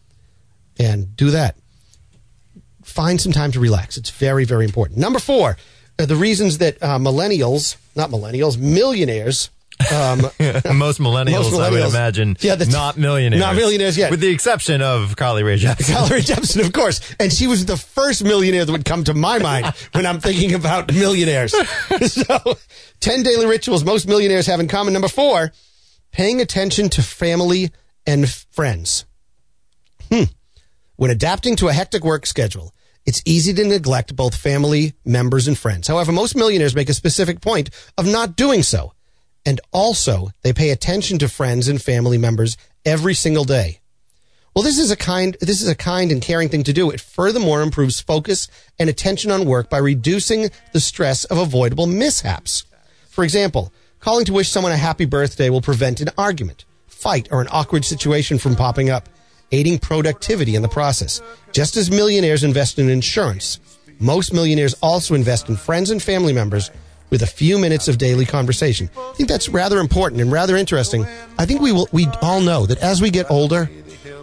And do that. Find some time to relax. It's very, very important. Number four, uh, the reasons that uh, millennials, not millennials, millionaires. Um, Most millennials, Most I would millennials. imagine, Yeah, the- not millionaires. not millionaires yet. With the exception of Carly Rae Jepsen. Valerie Jepsen, of course. And she was the first millionaire that would come to my mind when I'm thinking about millionaires. So, ten daily rituals most millionaires have in common. Number four, paying attention to family and friends. Hmm. When adapting to a hectic work schedule, it's easy to neglect both family members and friends. However, most millionaires make a specific point of not doing so. And also, they pay attention to friends and family members every single day. Well, this is a kind, this is a kind and caring thing to do. It furthermore improves focus and attention on work by reducing the stress of avoidable mishaps. For example, calling to wish someone a happy birthday will prevent an argument, fight, or an awkward situation from popping up, aiding productivity in the process. Just as millionaires invest in insurance, most millionaires also invest in friends and family members with a few minutes of daily conversation. I think that's rather important and rather interesting. I think we will, we all know that as we get older,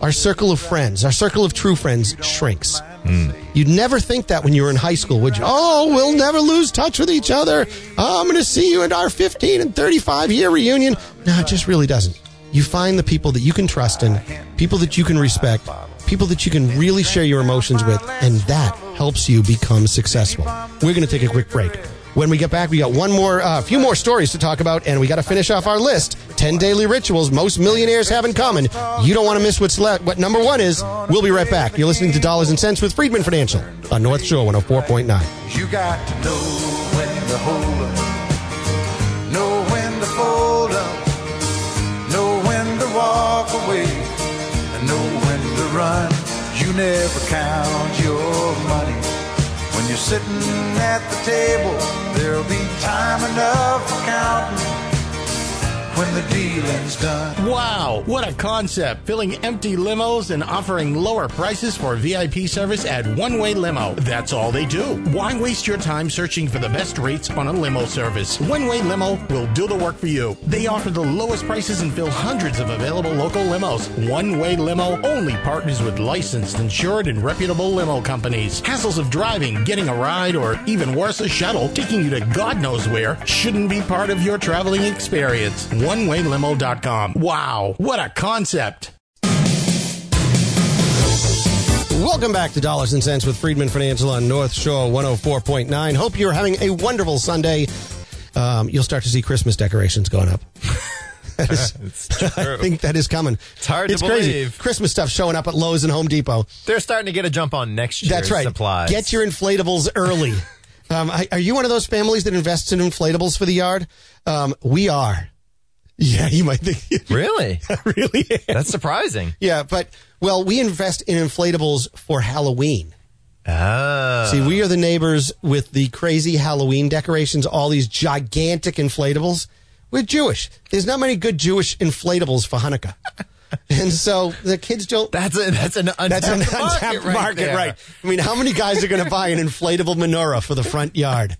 our circle of friends, our circle of true friends shrinks. Mm. You'd never think that when you were in high school, would you? Oh, we'll never lose touch with each other. Oh, I'm going to see you at our fifteen and thirty-five year reunion. No, it just really doesn't. You find the people that you can trust in, people that you can respect, people that you can really share your emotions with, and that helps you become successful. We're going to take a quick break. When we get back, we got one more, a uh, few more stories to talk about, and we got to finish off our list. ten daily rituals most millionaires have in common. You don't want to miss what's left. What number one is. We'll be right back. You're listening to Dollars and Cents with Friedman Financial on North Shore one oh four point nine. You got to know when to hold up, know when to fold up, know when to walk away, and know when to run. You never count your money. When you're sitting at the table, there'll be time enough for counting when the dealing's done. Wow, what a concept. Filling empty limos and offering lower prices for V I P service at One Way Limo. That's all they do. Why waste your time searching for the best rates on a limo service? One Way Limo will do the work for you. They offer the lowest prices and fill hundreds of available local limos. One Way Limo only partners with licensed, insured, and reputable limo companies. Hassles of driving, getting a ride, or even worse, a shuttle taking you to God knows where shouldn't be part of your traveling experience. one way limo dot com. Wow, what a concept. Welcome back to Dollars and Cents with Friedman Financial on North Shore one oh four point nine. Hope you're having a wonderful Sunday. Um, you'll start to see Christmas decorations going up. That is, It's true. I think that is coming. It's hard to it's crazy. believe. Christmas stuff showing up at Lowe's and Home Depot. They're starting to get a jump on next year's That's right. supplies. Get your inflatables early. um, are you one of those families that invests in inflatables for the yard? Um, we are. Yeah, you might think. Really? Really? That's surprising. Yeah, but, well, we invest in inflatables for Halloween. Oh. See, we are the neighbors with the crazy Halloween decorations, all these gigantic inflatables. We're Jewish. There's not many good Jewish inflatables for Hanukkah. And so the kids don't. That's a that's an untapped That's an market, untapped right, market, there. right? I mean, how many guys are going to buy an inflatable menorah for the front yard?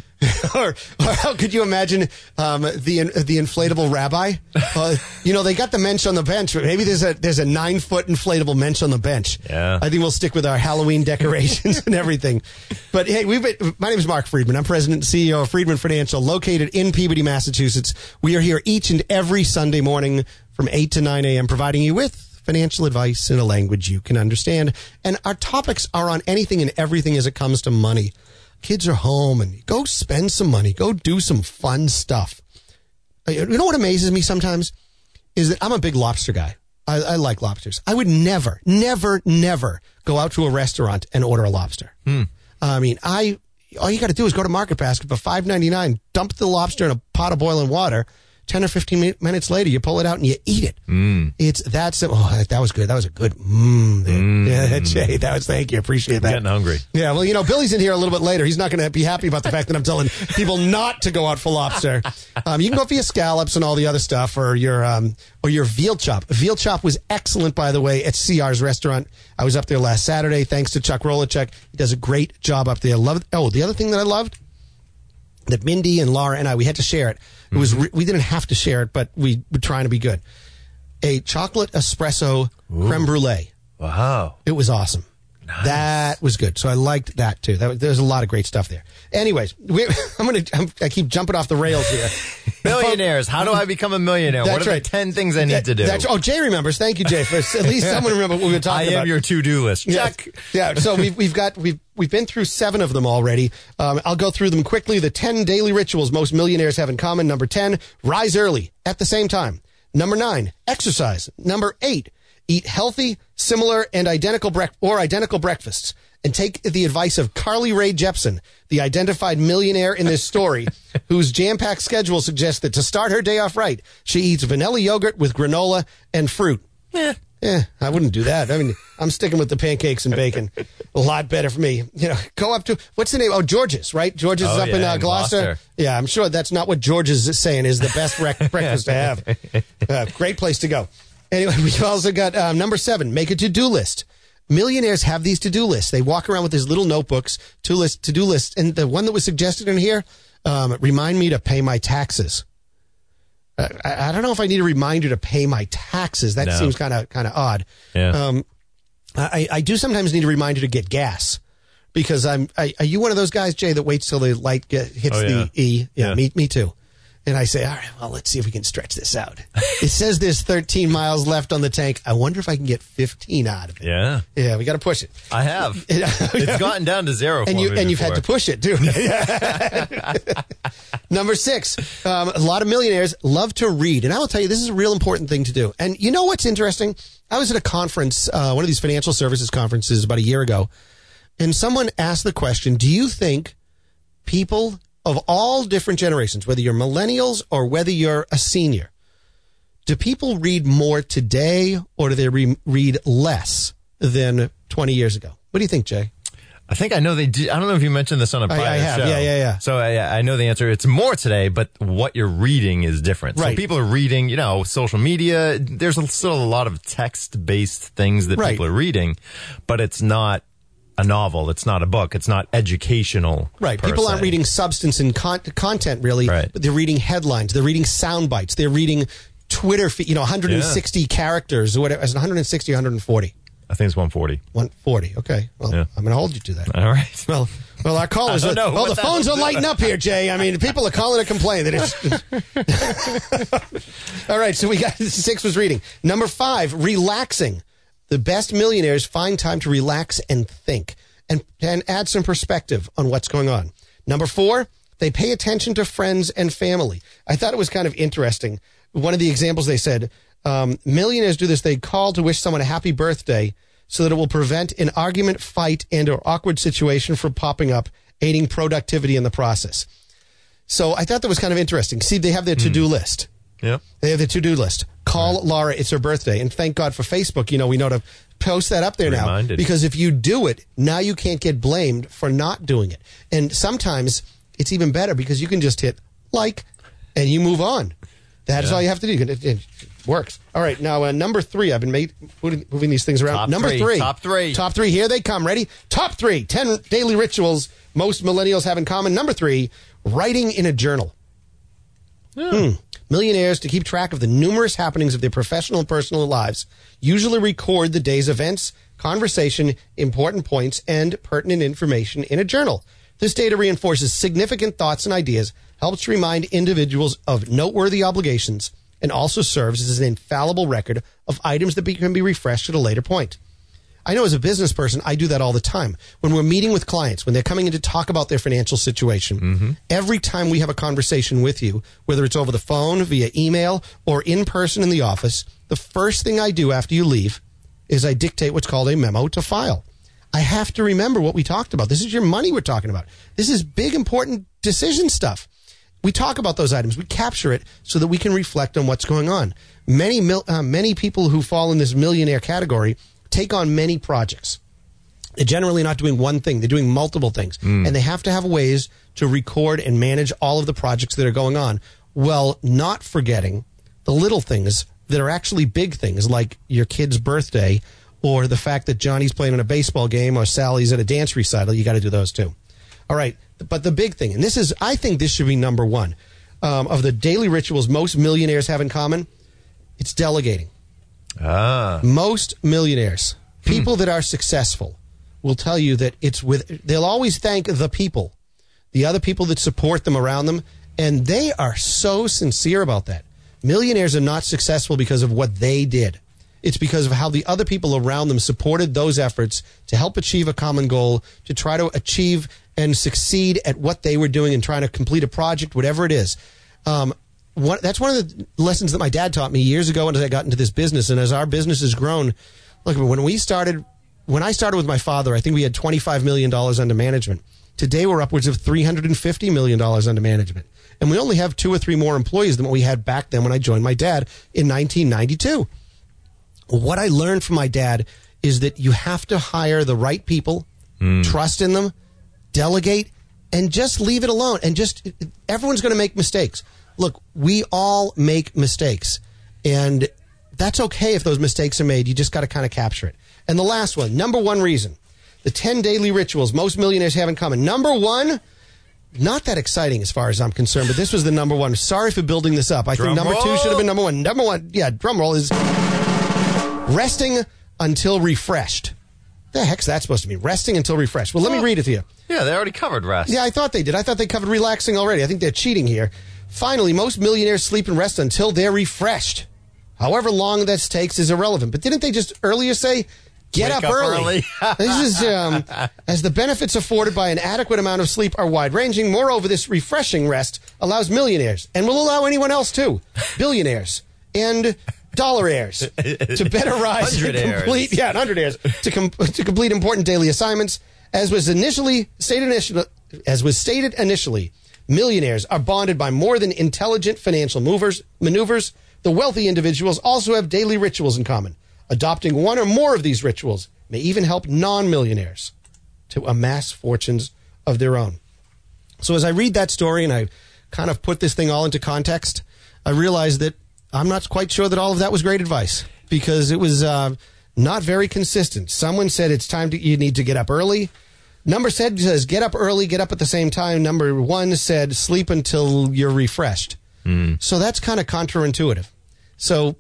or, or how could you imagine um, the the inflatable rabbi? Uh, you know, they got the mensch on the bench, but maybe there's a there's a nine foot inflatable mensch on the bench. Yeah, I think we'll stick with our Halloween decorations and everything. But hey, we've been, my name is Mark Friedman. I'm president and C E O of Friedman Financial, located in Peabody, Massachusetts. We are here each and every Sunday morning from eight to nine a.m. providing you with financial advice in a language you can understand. And our topics are on anything and everything as it comes to money. Kids are home, and go spend some money. Go do some fun stuff. You know what amazes me sometimes is that I'm a big lobster guy. I, I like lobsters. I would never, never, never go out to a restaurant and order a lobster. Hmm. I mean, I all you got to do is go to Market Basket for five ninety-nine, dump the lobster in a pot of boiling water. ten or fifteen minutes later, you pull it out and you eat it. Mm. It's that simple. Oh, that was good. That was a good mmm. Mm. Yeah, Jay, that was, thank you. Appreciate that. I'm getting hungry. Yeah, well, you know, Billy's in here a little bit later. He's not going to be happy about the fact that I'm telling people not to go out for lobster. Um, you can go for your scallops and all the other stuff, or your um, or your veal chop. Veal chop was excellent, by the way, at C R's restaurant. I was up there last Saturday, thanks to Chuck Rolachek. He does a great job up there. Love. Oh, the other thing that I loved, that Mindy and Laura and I, we had to share it. It was re- we didn't have to share it, but we were trying to be good. A chocolate espresso Ooh. creme brulee. Wow. It was awesome. Nice. That was good. So I liked that too. That was, there's a lot of great stuff there. Anyways, we, I'm gonna I'm, I keep jumping off the rails here. Millionaires. How do I become a millionaire? That's What are right. the ten things I need That- to do? That's, oh, Jay remembers. Thank you, Jay. For at least someone remember what we were I talking am about. your to-do list. Yeah. Check. Yeah. So we've we've got we've we've been through seven of them already. Um, I'll go through them quickly. The ten daily rituals most millionaires have in common. Number ten, rise early at the same time. Number nine, exercise. Number eight, eat healthy, similar, and identical brec- or identical breakfasts. And take the advice of Carly Rae Jepsen, the identified millionaire in this story, whose jam-packed schedule suggests that to start her day off right, she eats vanilla yogurt with granola and fruit. Yeah. Yeah, I wouldn't do that. I mean, I'm sticking with the pancakes and bacon. A lot better for me. You know, go up to, what's the name? Oh, George's, right? George's is Oh, up in yeah, uh, in Gloucester. Gloucester. Yeah, I'm sure that's not what George's is saying is the best rec- breakfast to have. Uh, great place to go. Anyway, we've also got um, number seven, make a to-do list. Millionaires have these to-do lists. They walk around with these little notebooks, to list, to-do lists. And the one that was suggested in here, um, remind me to pay my taxes. I, I don't know if I need a reminder to pay my taxes. That No. seems kind of kind of odd. Yeah. Um, I, I do sometimes need a reminder to get gas because I'm. I, are you one of those guys, Jay, that waits till the light get, hits Oh, yeah. the E? Yeah, Yeah. me me too. And I say, all right, well, let's see if we can stretch this out. It says there's thirteen miles left on the tank. I wonder if I can get fifteen out of it. Yeah. Yeah, we got to push it. I have. It's gotten down to zero for And you me and you've had to before. push it too. Number six, um, a lot of millionaires love to read, and I will tell you this is a real important thing to do. And you know what's interesting? I was at a conference, uh, one of these financial services conferences, about a year ago, and someone asked the question: do you think people of all different generations, whether you're millennials or whether you're a senior, do people read more today or do they re- read less than twenty years ago? What do you think, Jay? I think I know they did. I don't know if you mentioned this on a I- prior I have. show. Yeah, yeah, yeah. So I, I know the answer. It's more today, but what you're reading is different. Right. So people are reading, you know, social media. There's still a lot of text-based things that Right. people are reading, but it's not a novel. It's not a book. It's not educational. Right. per People aren't se. reading substance and con- content, really, Right. but they're reading headlines. They're reading sound bites. They're reading Twitter, feed, you know, one hundred sixty characters or whatever. Is it one hundred sixty or one hundred forty? I think it's one forty. one forty. Okay. Well, Yeah. I'm going to hold you to that. All right. Well, well, our callers. I don't know Well, what the that phones are looks lighting up here, Jay. I mean, people are calling to complain that it's. All right, so we got six was reading. Number five, relaxing. The best millionaires find time to relax and think, and and add some perspective on what's going on. Number four, they pay attention to friends and family. I thought it was kind of interesting. One of the examples they said, um, millionaires do this. They call to wish someone a happy birthday so that it will prevent an argument, fight, and or awkward situation from popping up, aiding productivity in the process. So I thought that was kind of interesting. See, they have their to-do list. Yep. They have their to-do list. Call Laura, it's her birthday. And thank God for Facebook. You know, we know to post that up there now. Reminded. Because if you do it, now you can't get blamed for not doing it. And sometimes it's even better because you can just hit like and you move on. That's Yeah. all you have to do. You can- It, it works. All right. Now, uh, number three. I've been made, moving, moving these things around. Top number three. three. Top three. Top three. Here they come. Ready? Top three. ten daily rituals most millennials have in common. Number three, writing in a journal. Hmm. Millionaires, to keep track of the numerous happenings of their professional and personal lives, usually record the day's events, conversation, important points, and pertinent information in a journal. This data reinforces significant thoughts and ideas, helps remind individuals of noteworthy obligations, and also serves as an infallible record of items that be, can be refreshed at a later point. I know as a business person, I do that all the time. When we're meeting with clients, when they're coming in to talk about their financial situation, Mm-hmm. every time we have a conversation with you, whether it's over the phone, via email, or in person in the office, the first thing I do after you leave is I dictate what's called a memo to file. I have to remember what we talked about. This is your money we're talking about. This is big, important decision stuff. We talk about those items. We capture it so that we can reflect on what's going on. Many, mil, uh, many people who fall in this millionaire category take on many projects. They're generally not doing one thing. They're doing multiple things. And they have to have ways to record and manage all of the projects that are going on while not forgetting the little things that are actually big things, like your kid's birthday or the fact that Johnny's playing in a baseball game or Sally's at a dance recital. You got to do those too. All right. But the big thing, and this is, I think this should be number one um, of the daily rituals most millionaires have in common, it's delegating. Ah. Most millionaires, people that are successful, will tell you that it's with, they'll always thank the people, the other people that support them around them, and they are so sincere about that. Millionaires are not successful because of what they did. It's because of how the other people around them supported those efforts to help achieve a common goal, to try to achieve and succeed at what they were doing and trying to complete a project, whatever it is. Um, one, that's one of the lessons that my dad taught me years ago as I got into this business. And as our business has grown, look, when we started, when I started with my father, I think we had twenty-five million dollars under management. Today, we're upwards of three hundred fifty million dollars under management. And we only have two or three more employees than what we had back then when I joined my dad in nineteen ninety-two. What I learned from my dad is that you have to hire the right people, trust in them, delegate, and just leave it alone. And just, everyone's going to make mistakes. Look, we all make mistakes. And that's okay if those mistakes are made. You just got to kind of capture it. And the last one, number one reason, the ten daily rituals most millionaires have in common. Number one, not that exciting as far as I'm concerned, but this was the number one. Sorry for building this up. I Drum think number roll. two should have been number one. Number one, yeah, drum roll, is resting until refreshed. The heck's that supposed to mean? Resting until refreshed. Well, let me read it to you. Yeah, they already covered rest. Yeah, I thought they did. I thought they covered relaxing already. I think they're cheating here. Finally, most millionaires sleep and rest until they're refreshed. However long this takes is irrelevant. But didn't they just earlier say, get Wake up, up early? early. This is, um, as the benefits afforded by an adequate amount of sleep are wide-ranging. Moreover, this refreshing rest allows millionaires, and will allow anyone else too, billionaires and dollar heirs, to better rise and Hundred heirs. complete, yeah, hundred heirs to com- to complete important daily assignments. As was initially stated, initially, as was stated initially, millionaires are bonded by more than intelligent financial movers, maneuvers. The wealthy individuals also have daily rituals in common. Adopting one or more of these rituals may even help non-millionaires to amass fortunes of their own. So as I read that story and I kind of put this thing all into context, I realized that I'm not quite sure that all of that was great advice, because it was uh, not very consistent. Someone said it's time to, you need to get up early. Number said says get up early, get up at the same time. Number one said sleep until you're refreshed. Mm. So that's kind of counterintuitive. So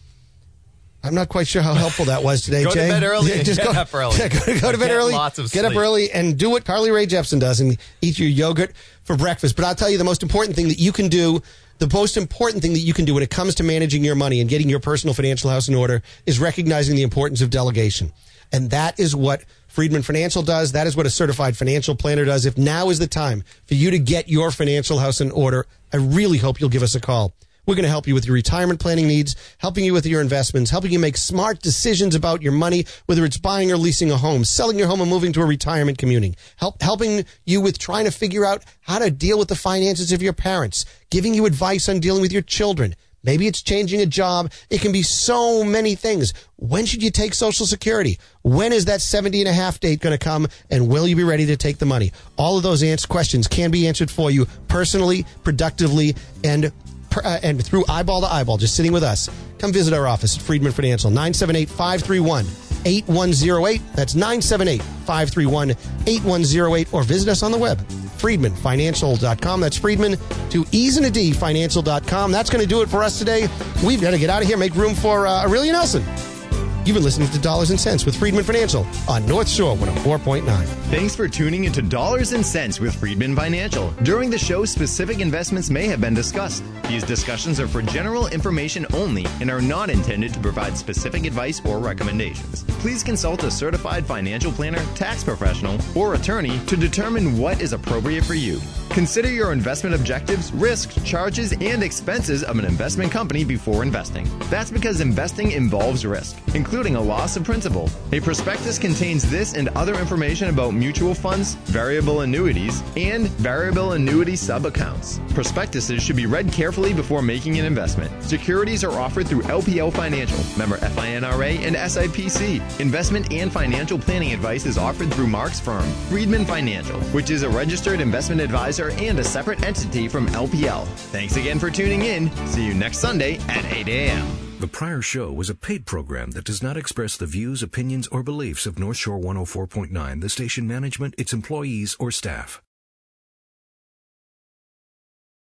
I'm not quite sure how helpful that was today, go Jay. Go to bed early yeah, and just get go, up early. Yeah, go, go to bed Get early, lots of get up sleep. early, and do what Carly Rae Jepsen does and eat your yogurt for breakfast. But I'll tell you the most important thing that you can do, the most important thing that you can do when it comes to managing your money and getting your personal financial house in order is recognizing the importance of delegation. And that is what Friedman Financial does. That is what a certified financial planner does. If now is the time for you to get your financial house in order, I really hope you'll give us a call. We're going to help you with your retirement planning needs, helping you with your investments, helping you make smart decisions about your money, whether it's buying or leasing a home, selling your home and moving to a retirement community, help, helping you with trying to figure out how to deal with the finances of your parents, giving you advice on dealing with your children. Maybe it's changing a job. It can be so many things. When should you take Social Security? When is that seventy and a half date going to come? And will you be ready to take the money? All of those answer questions can be answered for you personally, productively, and Uh, and through eyeball to eyeball, just sitting with us. Come visit our office at Friedman Financial, nine seven eight, five three one, eight one zero eight. That's nine seven eight, five three one, eight one zero eight. Or visit us on the web, friedman financial dot com. That's Friedman to Ease and a D financial dot com. That's going to do it for us today. We've got to get out of here, make room for uh, Aurelia Nelson. You've been listening to Dollars and Cents with Friedman Financial on North Shore one oh four point nine. Thanks for tuning into Dollars and Cents with Friedman Financial. During the show, specific investments may have been discussed. These discussions are for general information only and are not intended to provide specific advice or recommendations. Please consult a certified financial planner, tax professional, or attorney to determine what is appropriate for you. Consider your investment objectives, risks, charges, and expenses of an investment company before investing. That's because investing involves risk, including a loss of principal. A prospectus contains this and other information about mutual funds, variable annuities, and variable annuity sub-accounts. Prospectuses should be read carefully before making an investment. Securities are offered through L P L Financial, member F I N R A and S I P C. Investment and financial planning advice is offered through Mark's firm, Friedman Financial, which is a registered investment advisor and a separate entity from L P L. Thanks again for tuning in. See you next Sunday at eight a.m. The prior show was a paid program that does not express the views, opinions, or beliefs of North Shore one oh four point nine, the station management, its employees, or staff.